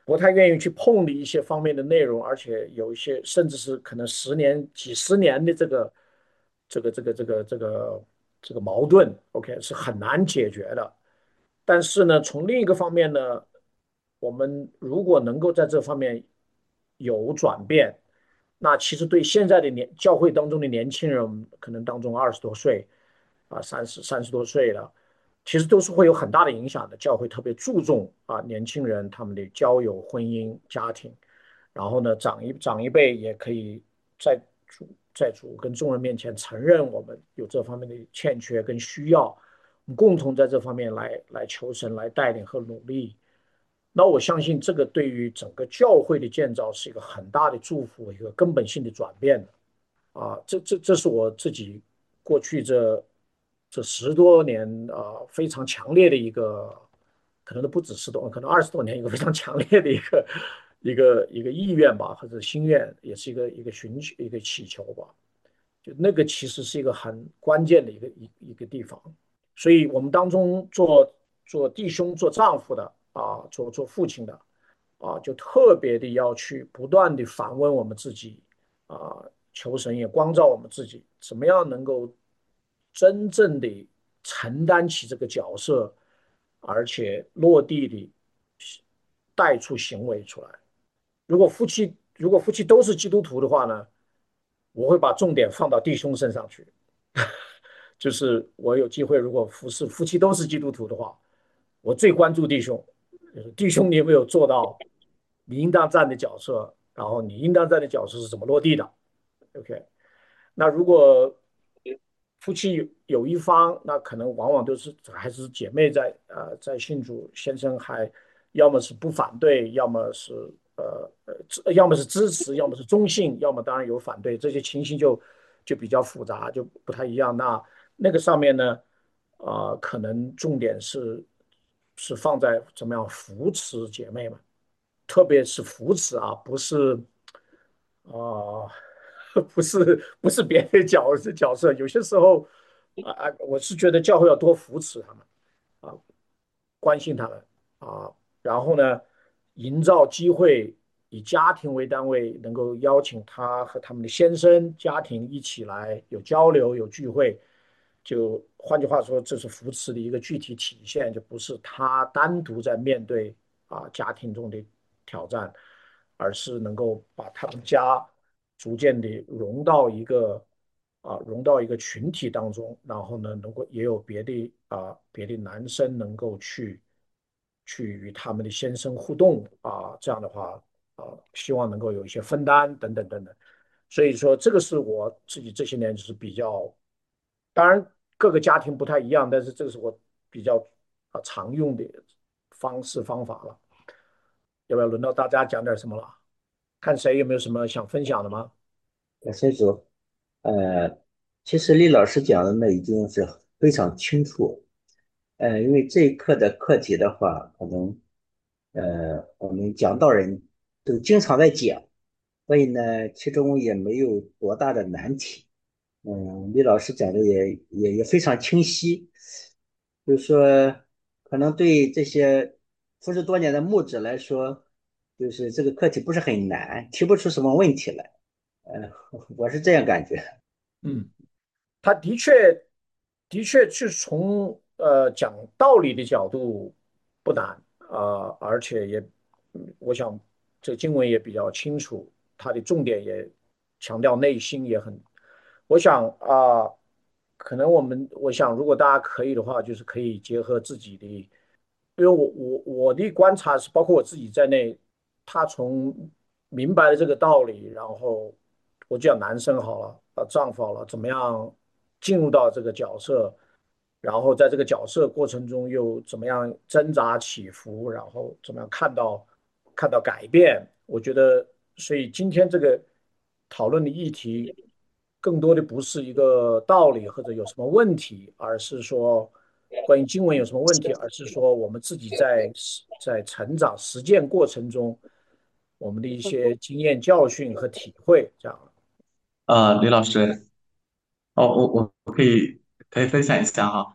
A: 不太愿意去碰的一些方面的内容，而且有一些甚至是可能十年、几十年的这个这个这个这个这个这个矛盾，OK 是很难解决的。但是呢，从另一个方面呢，我们如果能够在这方面有转变，那其实对现在的年教会当中的年轻人，可能当中二十多岁啊，三十三十多岁了，其实都是会有很大的影响的。教会特别注重啊年轻人他们的交友、婚姻、家庭，然后呢，长一长一辈也可以在主在主跟众人面前承认我们有这方面的欠缺跟需要，我们共同在这方面来来求神来带领和努力。那我相信这个对于整个教会的建造是一个很大的祝福，一个根本性的转变啊，这这这是我自己过去这这十多年啊非常强烈的一个，可能都不止十多，可能二十多年一个非常强烈的一个一个一个意愿吧，或者心愿，也是一个一个寻求一个祈求吧。就那个其实是一个很关键的一个一一个地方。所以我们当中做做弟兄、做丈夫的啊，做做父亲的啊，就特别的要去不断的反问我们自己啊，求神也光照我们自己，怎么样能够真正的承担起这个角色，而且落地的带出行为出来。如果夫妻如果夫妻都是基督徒的话呢，我会把重点放到弟兄身上去。就是我有机会，如果夫是夫妻都是基督徒的话，我最关注弟兄，弟兄你有没有做到你应当站的角色，然后你应当站的角色是怎么落地的？OK，那如果夫妻有有一方，那可能往往都是还是姐妹在呃在信主，先生还要么是不反对，要么是呃呃要么是支持，要么是中性，要么当然有反对，这些情形就就比较复杂，就不太一样。那那个上面呢，啊、呃可能重点是是放在怎么样扶持姐妹们，特别是扶持啊，不是啊、不是不是别的角角色，有些时候啊啊，我是觉得教会要多扶持他们啊，关心他们啊，然后呢，营造机会，以家庭为单位，能够邀请他和他们的先生、家庭一起来有交流、有聚会。就换句话说，这是扶持的一个具体体现，就不是他单独在面对啊家庭中的挑战，而是能够把他们家逐渐的融到一个啊融到一个群体当中，然后呢，能够也有别的啊别的男生能够去去与他们的先生互动啊，这样的话啊，希望能够有一些分担等等等等。所以说，这个是我自己这些年就是比较，当然各个家庭不太一样，但是这个是我比较啊常用的方式方法了。要不要轮到大家讲点什么了？看谁有没有什么想分享的吗？
I: 感谢主。呃，其实李老师讲的呢已经是非常清楚。呃，因为这一课的课题的话，可能呃我们讲道人都经常在讲，所以呢，其中也没有多大的难题。嗯，李老师讲的也也也非常清晰，就是说，可能对这些复试多年的牧者来说，就是这个课题不是很难，提不出什么问题来。呃，我是这样感觉。
A: 嗯。他的确的确是从呃讲道理的角度不难啊、而且也嗯我想这个经文也比较清楚，它的重点也强调内心也很，我想啊、可能我们我想如果大家可以的话，就是可以结合自己的，因为我我我的观察是包括我自己在内，他从明白了这个道理，然后我就讲男生好了，呃，丈夫好了，怎么样进入到这个角色，然后在这个角色过程中又怎么样挣扎起伏，然后怎么样看到看到改变。我觉得，所以今天这个讨论的议题，更多的不是一个道理或者有什么问题，而是说关于经文有什么问题，而是说我们自己在在成长实践过程中，我们的一些经验教训和体会，这样。
J: 呃，李老师，哦，我我我可以可以分享一下哈。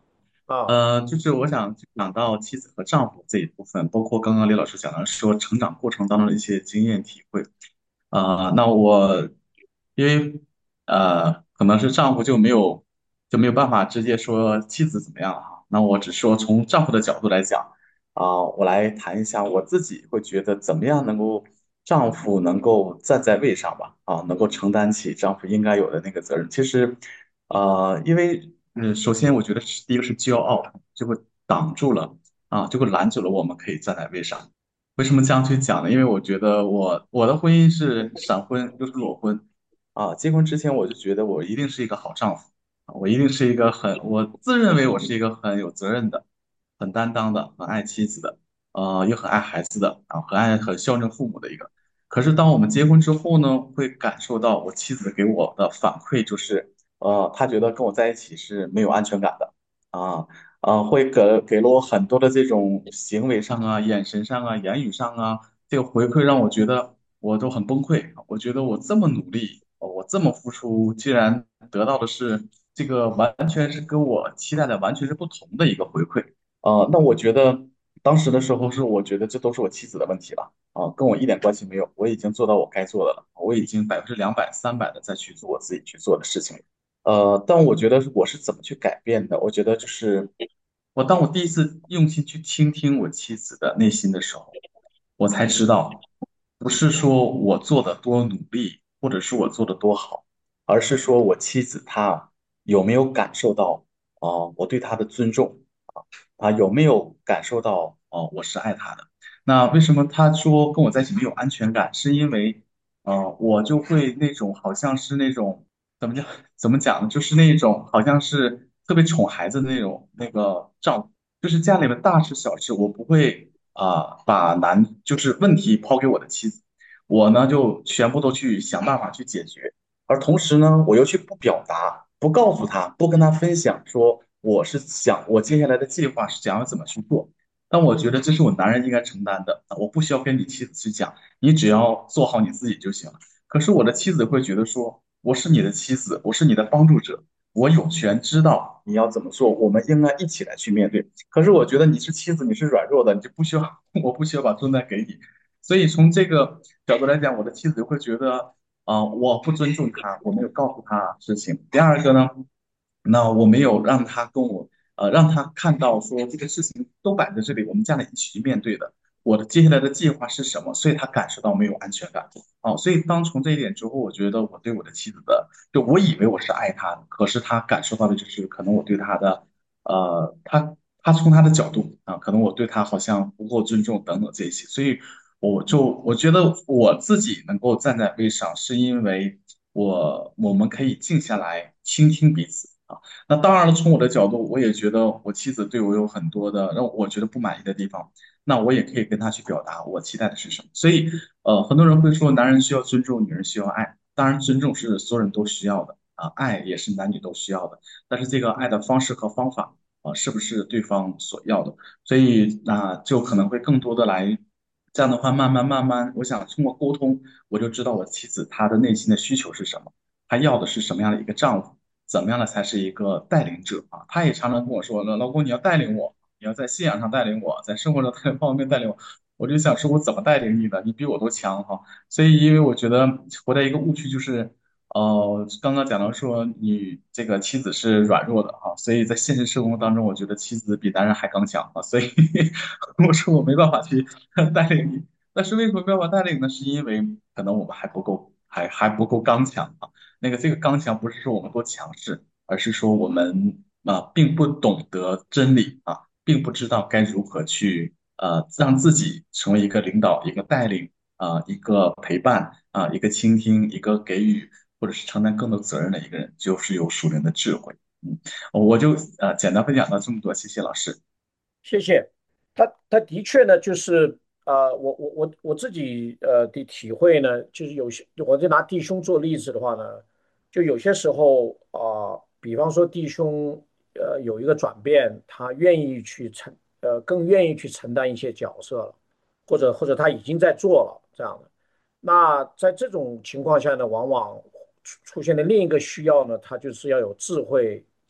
A: 啊。
J: 呃，就是我想讲到妻子和丈夫这一部分，包括刚刚李老师讲的说成长过程当中的一些经验体会。啊、那我因为呃，可能是丈夫就没有就没有办法直接说妻子怎么样哈。那我只说从丈夫的角度来讲啊、我来谈一下我自己会觉得怎么样能够丈夫能够站在位上吧，啊，能够承担起丈夫应该有的那个责任。其实，呃，因为嗯，首先我觉得是第一个是骄傲，就会挡住了啊，就会拦阻了我们可以站在位上。为什么这样去讲呢？因为我觉得我我的婚姻是闪婚又是裸婚啊，结婚之前我就觉得我一定是一个好丈夫啊，我一定是一个很，我自认为我是一个很有责任的、很担当的、很爱妻子的，呃，又很爱孩子的啊，很爱很孝顺父母的一个。可是当我们结婚之后呢，会感受到我妻子给我的反馈就是，呃，她觉得跟我在一起是没有安全感的啊。啊，会给给了我很多的这种行为上啊、眼神上啊、言语上啊，这个回馈让我觉得我都很崩溃。我觉得我这么努力，呃我这么付出，竟然得到的是这个完全是跟我期待的完全是不同的一个回馈。呃，那我觉得当时的时候是我觉得这都是我妻子的问题了啊，跟我一点关系没有。我已经做到我该做的了，我已经百分之两百、三百的再去做我自己去做的事情。呃，但我觉得我是怎么去改变的？我觉得就是我当我第一次用心去倾听我妻子的内心的时候，我才知道，不是说我做的多努力，或者是我做的多好，而是说我妻子她有没有感受到啊、呃我对她的尊重啊啊有没有感受到哦、呃我是爱她的。那为什么她说跟我在一起没有安全感？是因为呃我就会那种好像是那种。怎么讲？怎么讲呢？就是那种好像是特别宠孩子的那种那个丈夫，就是家里面大事小事，我不会啊、把难就是问题抛给我的妻子，我呢就全部都去想办法去解决，而同时呢，我又去不表达，不告诉他，不跟他分享，说我是想我接下来的计划是想要怎么去做。但我觉得这是我男人应该承担的，我不需要跟你妻子去讲，你只要做好你自己就行了。可是我的妻子会觉得说，我是你的妻子，我是你的帮助者，我有权知道你要怎么做，我们应该一起来去面对。可是我觉得你是妻子，你是软弱的，你就不需要，我不需要把重担给你。所以从这个角度来讲，我的妻子会觉得，啊、我不尊重她，我没有告诉她事情。第二个呢，那我没有让她跟我，呃，让她看到说这个事情都摆在这里，我们将来一起去面对的。我的接下来的计划是什么？所以她感受到没有安全感。哦，所以当从这一点之后，我觉得我对我的妻子的，就我以为我是爱她的，可是她感受到的就是可能我对她的，呃，她她从她的角度啊，可能我对她好像不够尊重等等这些，所以我就我觉得我自己能够站在位上，是因为我我们可以静下来倾听彼此啊。那当然了，从我的角度，我也觉得我妻子对我有很多的让我觉得不满意的地方。那我也可以跟他去表达我期待的是什么。所以，呃，很多人会说男人需要尊重，女人需要爱。当然，尊重是所有人都需要的啊，爱也是男女都需要的。但是这个爱的方式和方法啊，是不是对方所要的？所以那就可能会更多的来，这样的话，慢慢慢慢，我想通过沟通，我就知道我妻子她的内心的需求是什么，她要的是什么样的一个丈夫，怎么样的才是一个带领者啊？她也常常跟我说，老老公你要带领我。你要在信仰上带领我，在生活上带方面带领我，我就想说，我怎么带领你的？你比我都强哈。所以，因为我觉得活在一个误区，就是，呃，刚刚讲到说你这个妻子是软弱的哈，所以在现实生活当中，我觉得妻子比男人还刚强啊。所以我说我没办法去带领你，但是为什么没办法带领呢？是因为可能我们还不够，还还不够刚强啊。那个这个刚强不是说我们多强势，而是说我们啊、并不懂得真理啊。并不知道该如何去呃让自己成为一个领导、一个带领啊、呃一个陪伴啊、一个倾听、一个给予，或者是承担更多责任的一个人，就是有属灵的智慧。嗯，我就呃简单分享到这么多，谢谢老师。
A: 谢谢。他他的确呢，就是呃，我我我我自己呃的体会呢，就是有些我就拿弟兄做例子的话呢，就有些时候啊、比方说弟兄呃有一个转变，他愿意去承呃更愿意去承担一些角色了，或者或者他已经在做了这样的。那在这种情况下呢，往往出出现的另一个需要呢，他就是要有智慧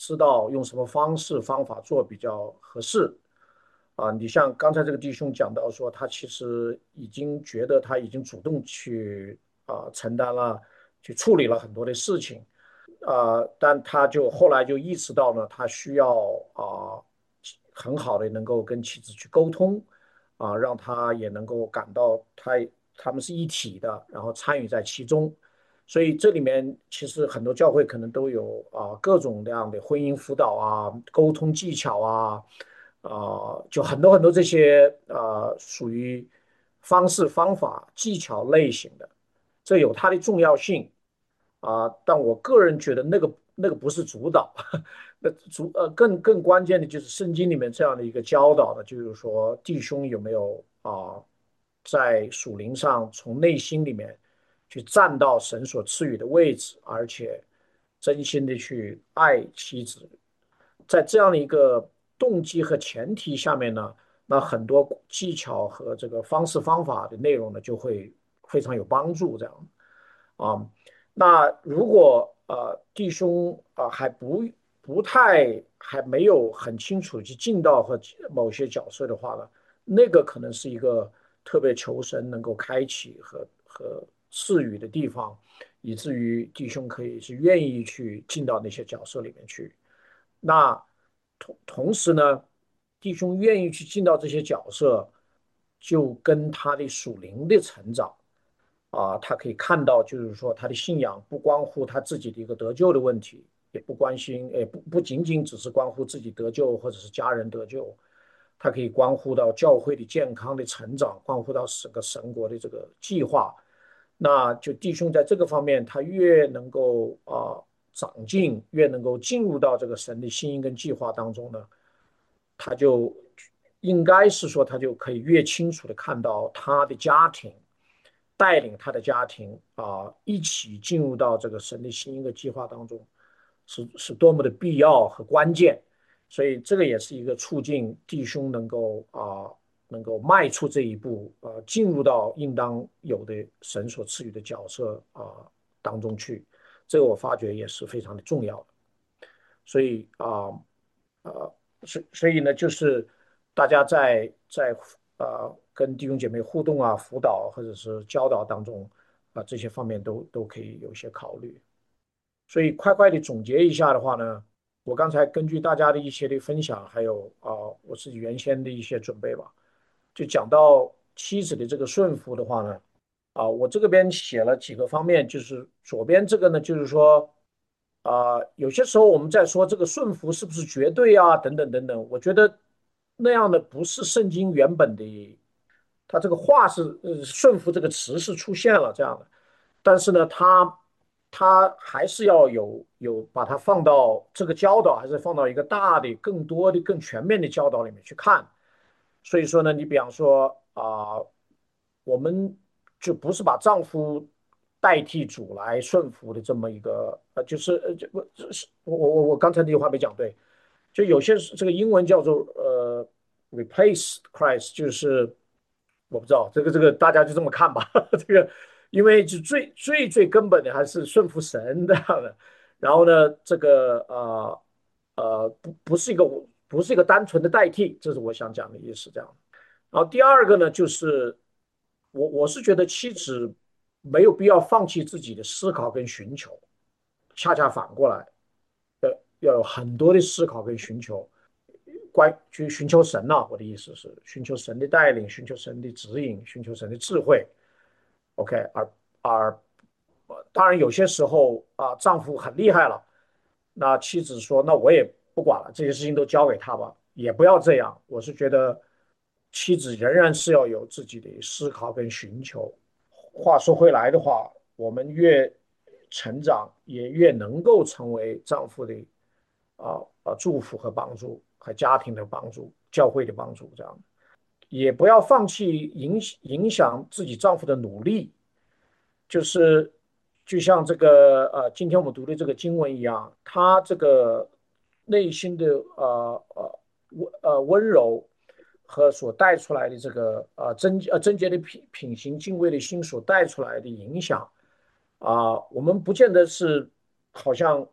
A: 知道用什么方式方法做比较合适。啊，你像刚才这个弟兄讲到说，他其实已经觉得他已经主动去啊承担了，去处理了很多的事情。啊，但他就后来就意识到呢，他需要啊很好的能够跟妻子去沟通，啊，让他也能够感到他他们是一体的，然后参与在其中。所以这里面其实很多教会可能都有啊各种各样的婚姻辅导啊、沟通技巧啊，啊就很多很多这些啊属于方式、方法、技巧类型的，这有它的重要性啊。但我个人觉得那个那个不是主导，那主呃更更关键的就是圣经里面这样的一个教导呢，就是说弟兄有没有啊在属灵上从内心里面去站到神所赐予的位置，而且真心的去爱妻子，在这样的一个动机和前提下面呢，那很多技巧和这个方式方法的内容呢就会非常有帮助，这样啊。那如果呃弟兄啊、呃还不不太还没有很清楚去尽到和某些角色的话呢，那个可能是一个特别求神能够开启和和赐予的地方，以至于弟兄可以是愿意去进到那些角色里面去。那同同时呢，弟兄愿意去进到这些角色，就跟他的属灵的成长啊，他可以看到，就是说他的信仰不关乎他自己的一个得救的问题，也不关心，也不不仅仅只是关乎自己得救或者是家人得救，它可以关乎到教会的健康的成长，关乎到整个神国的这个计划。那就弟兄在这个方面，他越能够啊、呃长进，越能够进入到这个神的心意跟计划当中呢，他就应该是说，他就可以越清楚的看到他的家庭，带领他的家庭啊、一起进入到这个神的心意的计划当中，是是多么的必要和关键。所以这个也是一个促进弟兄能够啊、能够迈出这一步啊、进入到应当有的神所赐予的角色啊、当中去。这个我发觉也是非常的重要的。所以啊呃，所所以呢，就是大家在在呃跟弟兄姐妹互动啊、辅导或者是教导当中啊、这些方面都都可以有一些考虑。所以快快的总结一下的话呢，我刚才根据大家的一些的分享，还有啊、我自己原先的一些准备吧，就讲到妻子的这个顺服的话呢，啊，我这个边写了几个方面，就是左边这个呢，就是说，啊、有些时候我们在说这个顺服是不是绝对啊，等等等等，我觉得那样的不是圣经原本的，它这个话是呃顺服这个词是出现了这样的，但是呢，它它还是要有有把它放到这个教导，还是放到一个大的、更多的、更全面的教导里面去看。所以说呢，你比方说啊、我们就不是把丈夫代替主来顺服的这么一个呃，就是呃，就不是我我我刚才那句话没讲对，就有些这个英文叫做呃 replace Christ，就是我不知道这个这个大家就这么看吧，这个因为就最最最根本的还是顺服神这样的，然后呢，这个呃呃不不是一个不是一个单纯的代替，这是我想讲的意思，这样。然后第二个呢，就是我我是觉得妻子没有必要放弃自己的思考跟寻求，恰恰反过来，要有很多的思考跟寻求，关去寻求神呐、啊我的意思是寻求神的带领，寻求神的指引，寻求神的智慧。OK，而而当然有些时候啊，丈夫很厉害了，那妻子说，那我也不管了，这些事情都交给他吧，也不要这样。我是觉得妻子仍然是要有自己的思考跟寻求。话说回来的话，我们越成长，也越能够成为丈夫的啊啊祝福和帮助，和家庭的帮助，教会的帮助，这样也不要放弃影影响自己丈夫的努力，就是就像这个呃，今天我们读的这个经文一样，他这个内心的呃呃温呃温柔和所带出来的这个呃贞呃贞洁的品品行、敬畏的心所带出来的影响啊、我们不见得是好像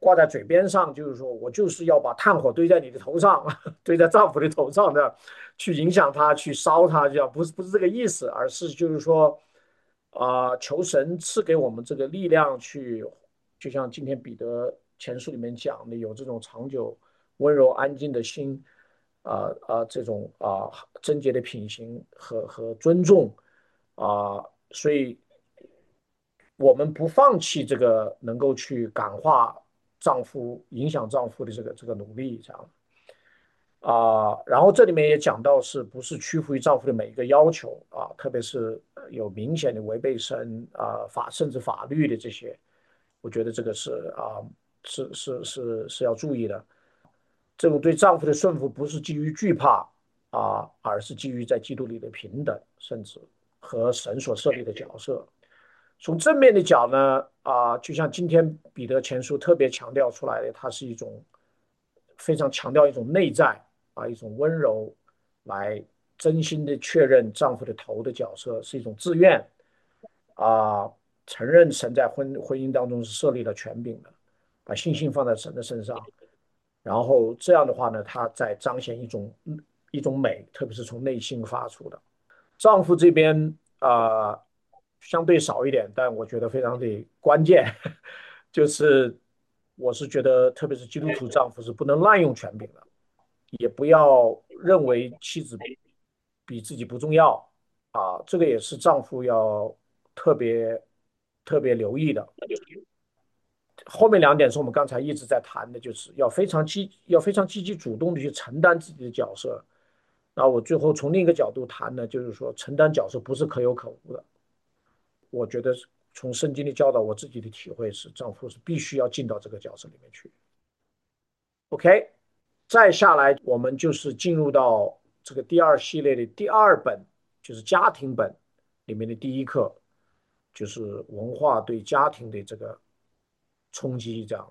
A: 挂在嘴边上，就是说我就是要把炭火堆在你的头上，堆在丈夫的头上的，去影响他，去烧他，这样不是不是这个意思，而是就是说，啊、求神赐给我们这个力量去，就像今天彼得前书里面讲的，有这种长久、温柔、安静的心，啊、啊、这种啊、贞洁的品行和和尊重，啊、所以我们不放弃这个能够去感化丈夫、影响丈夫的这个这个努力，这样啊、然后这里面也讲到，是不是屈服于丈夫的每一个要求啊，特别是呃有明显的违背神啊法甚至法律的这些，我觉得这个是啊是是是是要注意的。这种对丈夫的顺服不是基于惧怕啊，而是基于在基督里的平等，甚至和神所设立的角色。从正面的讲呢，啊，就像今天彼得前书特别强调出来的，它是一种非常强调一种内在啊，一种温柔，来真心的确认丈夫的头的角色是一种自愿啊，承认神在婚婚姻当中是设立了权柄的，把信心放在神的身上，然后这样的话呢，他在彰显一种一种美，特别是从内心发出的。丈夫这边啊、呃相对少一点，但我觉得非常的关键，就是我是觉得，特别是基督徒丈夫是不能滥用权柄的，也不要认为妻子比自己不重要啊，这个也是丈夫要特别特别留意的。后面两点是我们刚才一直在谈的，就是要非常积要非常积极主动的去承担自己的角色。那我最后从另一个角度谈呢，就是说承担角色不是可有可无的。我觉得从圣经的教导，我自己的体会是，丈夫是必须要进到这个角色里面去。OK，再下来我们就是进入到这个第二系列的第二本，就是家庭本里面的第一课，就是文化对家庭的这个冲击。这样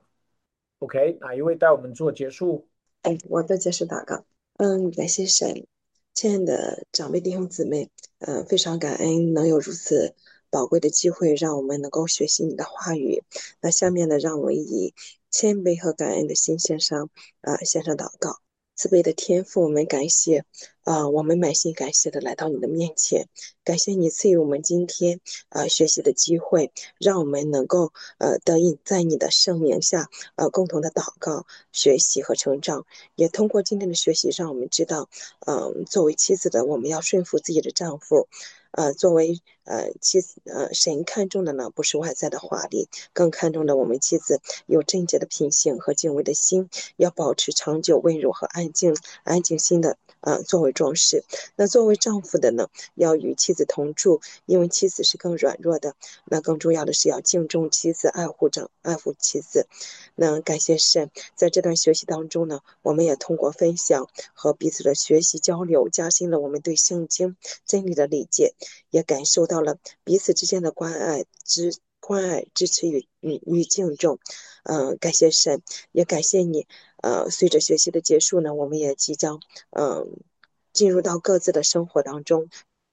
A: ，OK，哪一位带我们做结束？
F: 哎，我的结束祷告。嗯，感谢神，亲爱的长辈弟兄姊妹，嗯，非常感恩能有如此宝贵的机会，让我们能够学习你的话语。那下面呢，让我以谦卑和感恩的心献上，啊、献上祷告。慈悲的天父，我们感谢，啊、我们满心感谢的来到你的面前，感谢你赐予我们今天，啊学习的机会，让我们能够，呃，得以在你的圣名下，呃，共同的祷告、学习和成长。也通过今天的学习，让我们知道，嗯、作为妻子的，我们要顺服自己的丈夫。呃，作为呃妻子，呃，神看重的呢，不是外在的华丽，更看重的我们妻子有贞洁的品性和敬畏的心，要保持长久温柔和安静、安静心的呃作为装饰。那作为丈夫的呢，要与妻子同住，因为妻子是更软弱的。那更重要的是要敬重妻子，爱护丈，爱护妻子。那感谢神，在这段学习当中呢，我们也通过分享和彼此的学习交流，加深了我们对圣经真理的理解，也感受到了彼此之间的关爱、支关爱、支持与与与敬重。嗯、呃，感谢神，也感谢你。呃，随着学习的结束呢，我们也即将嗯、呃、进入到各自的生活当中。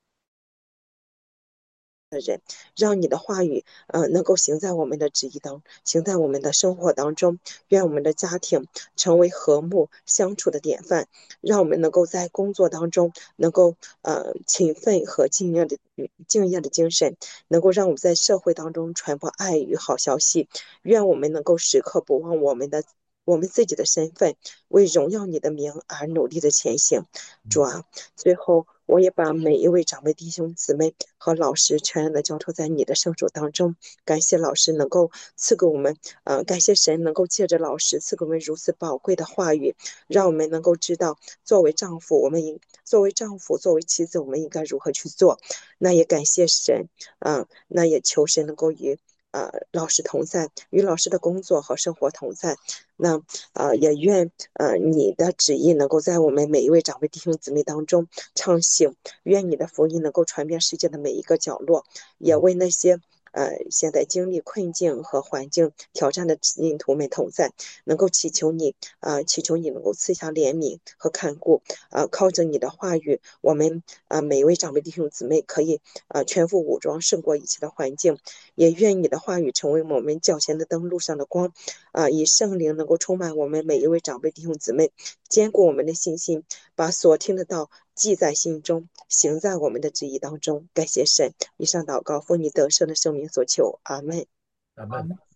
F: 让你的话语，呃，能够行在我们的旨意当，行在我们的生活当中。愿我们的家庭成为和睦相处的典范，让我们能够在工作当中能够呃勤奋和敬业的敬业的精神，能够让我们在社会当中传播爱与好消息。愿我们能够时刻不忘我们的。我们自己的身份，为荣耀你的名而努力的前行。主啊，最后我也把每一位长辈弟兄姊妹和老师全然的交托在你的圣手当中。感谢老师能够赐给我们，呃，感谢神能够借着老师赐给我们如此宝贵的话语，让我们能够知道作为丈夫，我们应作为丈夫，作为妻子，我们应该如何去做。那也感谢神，嗯、呃，那也求神能够与。呃，老师同在，与老师的工作和生活同在。那呃，也愿呃你的旨意能够在我们每一位长辈弟兄姊妹当中畅行。愿你的福音能够传遍世界的每一个角落。也为那些呃现在经历困境和环境挑战的信徒们同在，能够祈求你啊、呃祈求你能够赐下怜悯和看顾啊、呃靠着你的话语，我们啊、呃每一位长辈弟兄姊妹可以啊、呃全副武装，胜过一切的环境。也愿你的话语成为我们脚前的灯，路上的光啊、以圣灵能够充满我们每一位长辈弟兄姊妹，坚固我们的信心，把所听的道记在心中，行在我们的旨意当中。感谢神，以上祷告奉你得胜的圣名所求，阿门。
A: 咱们。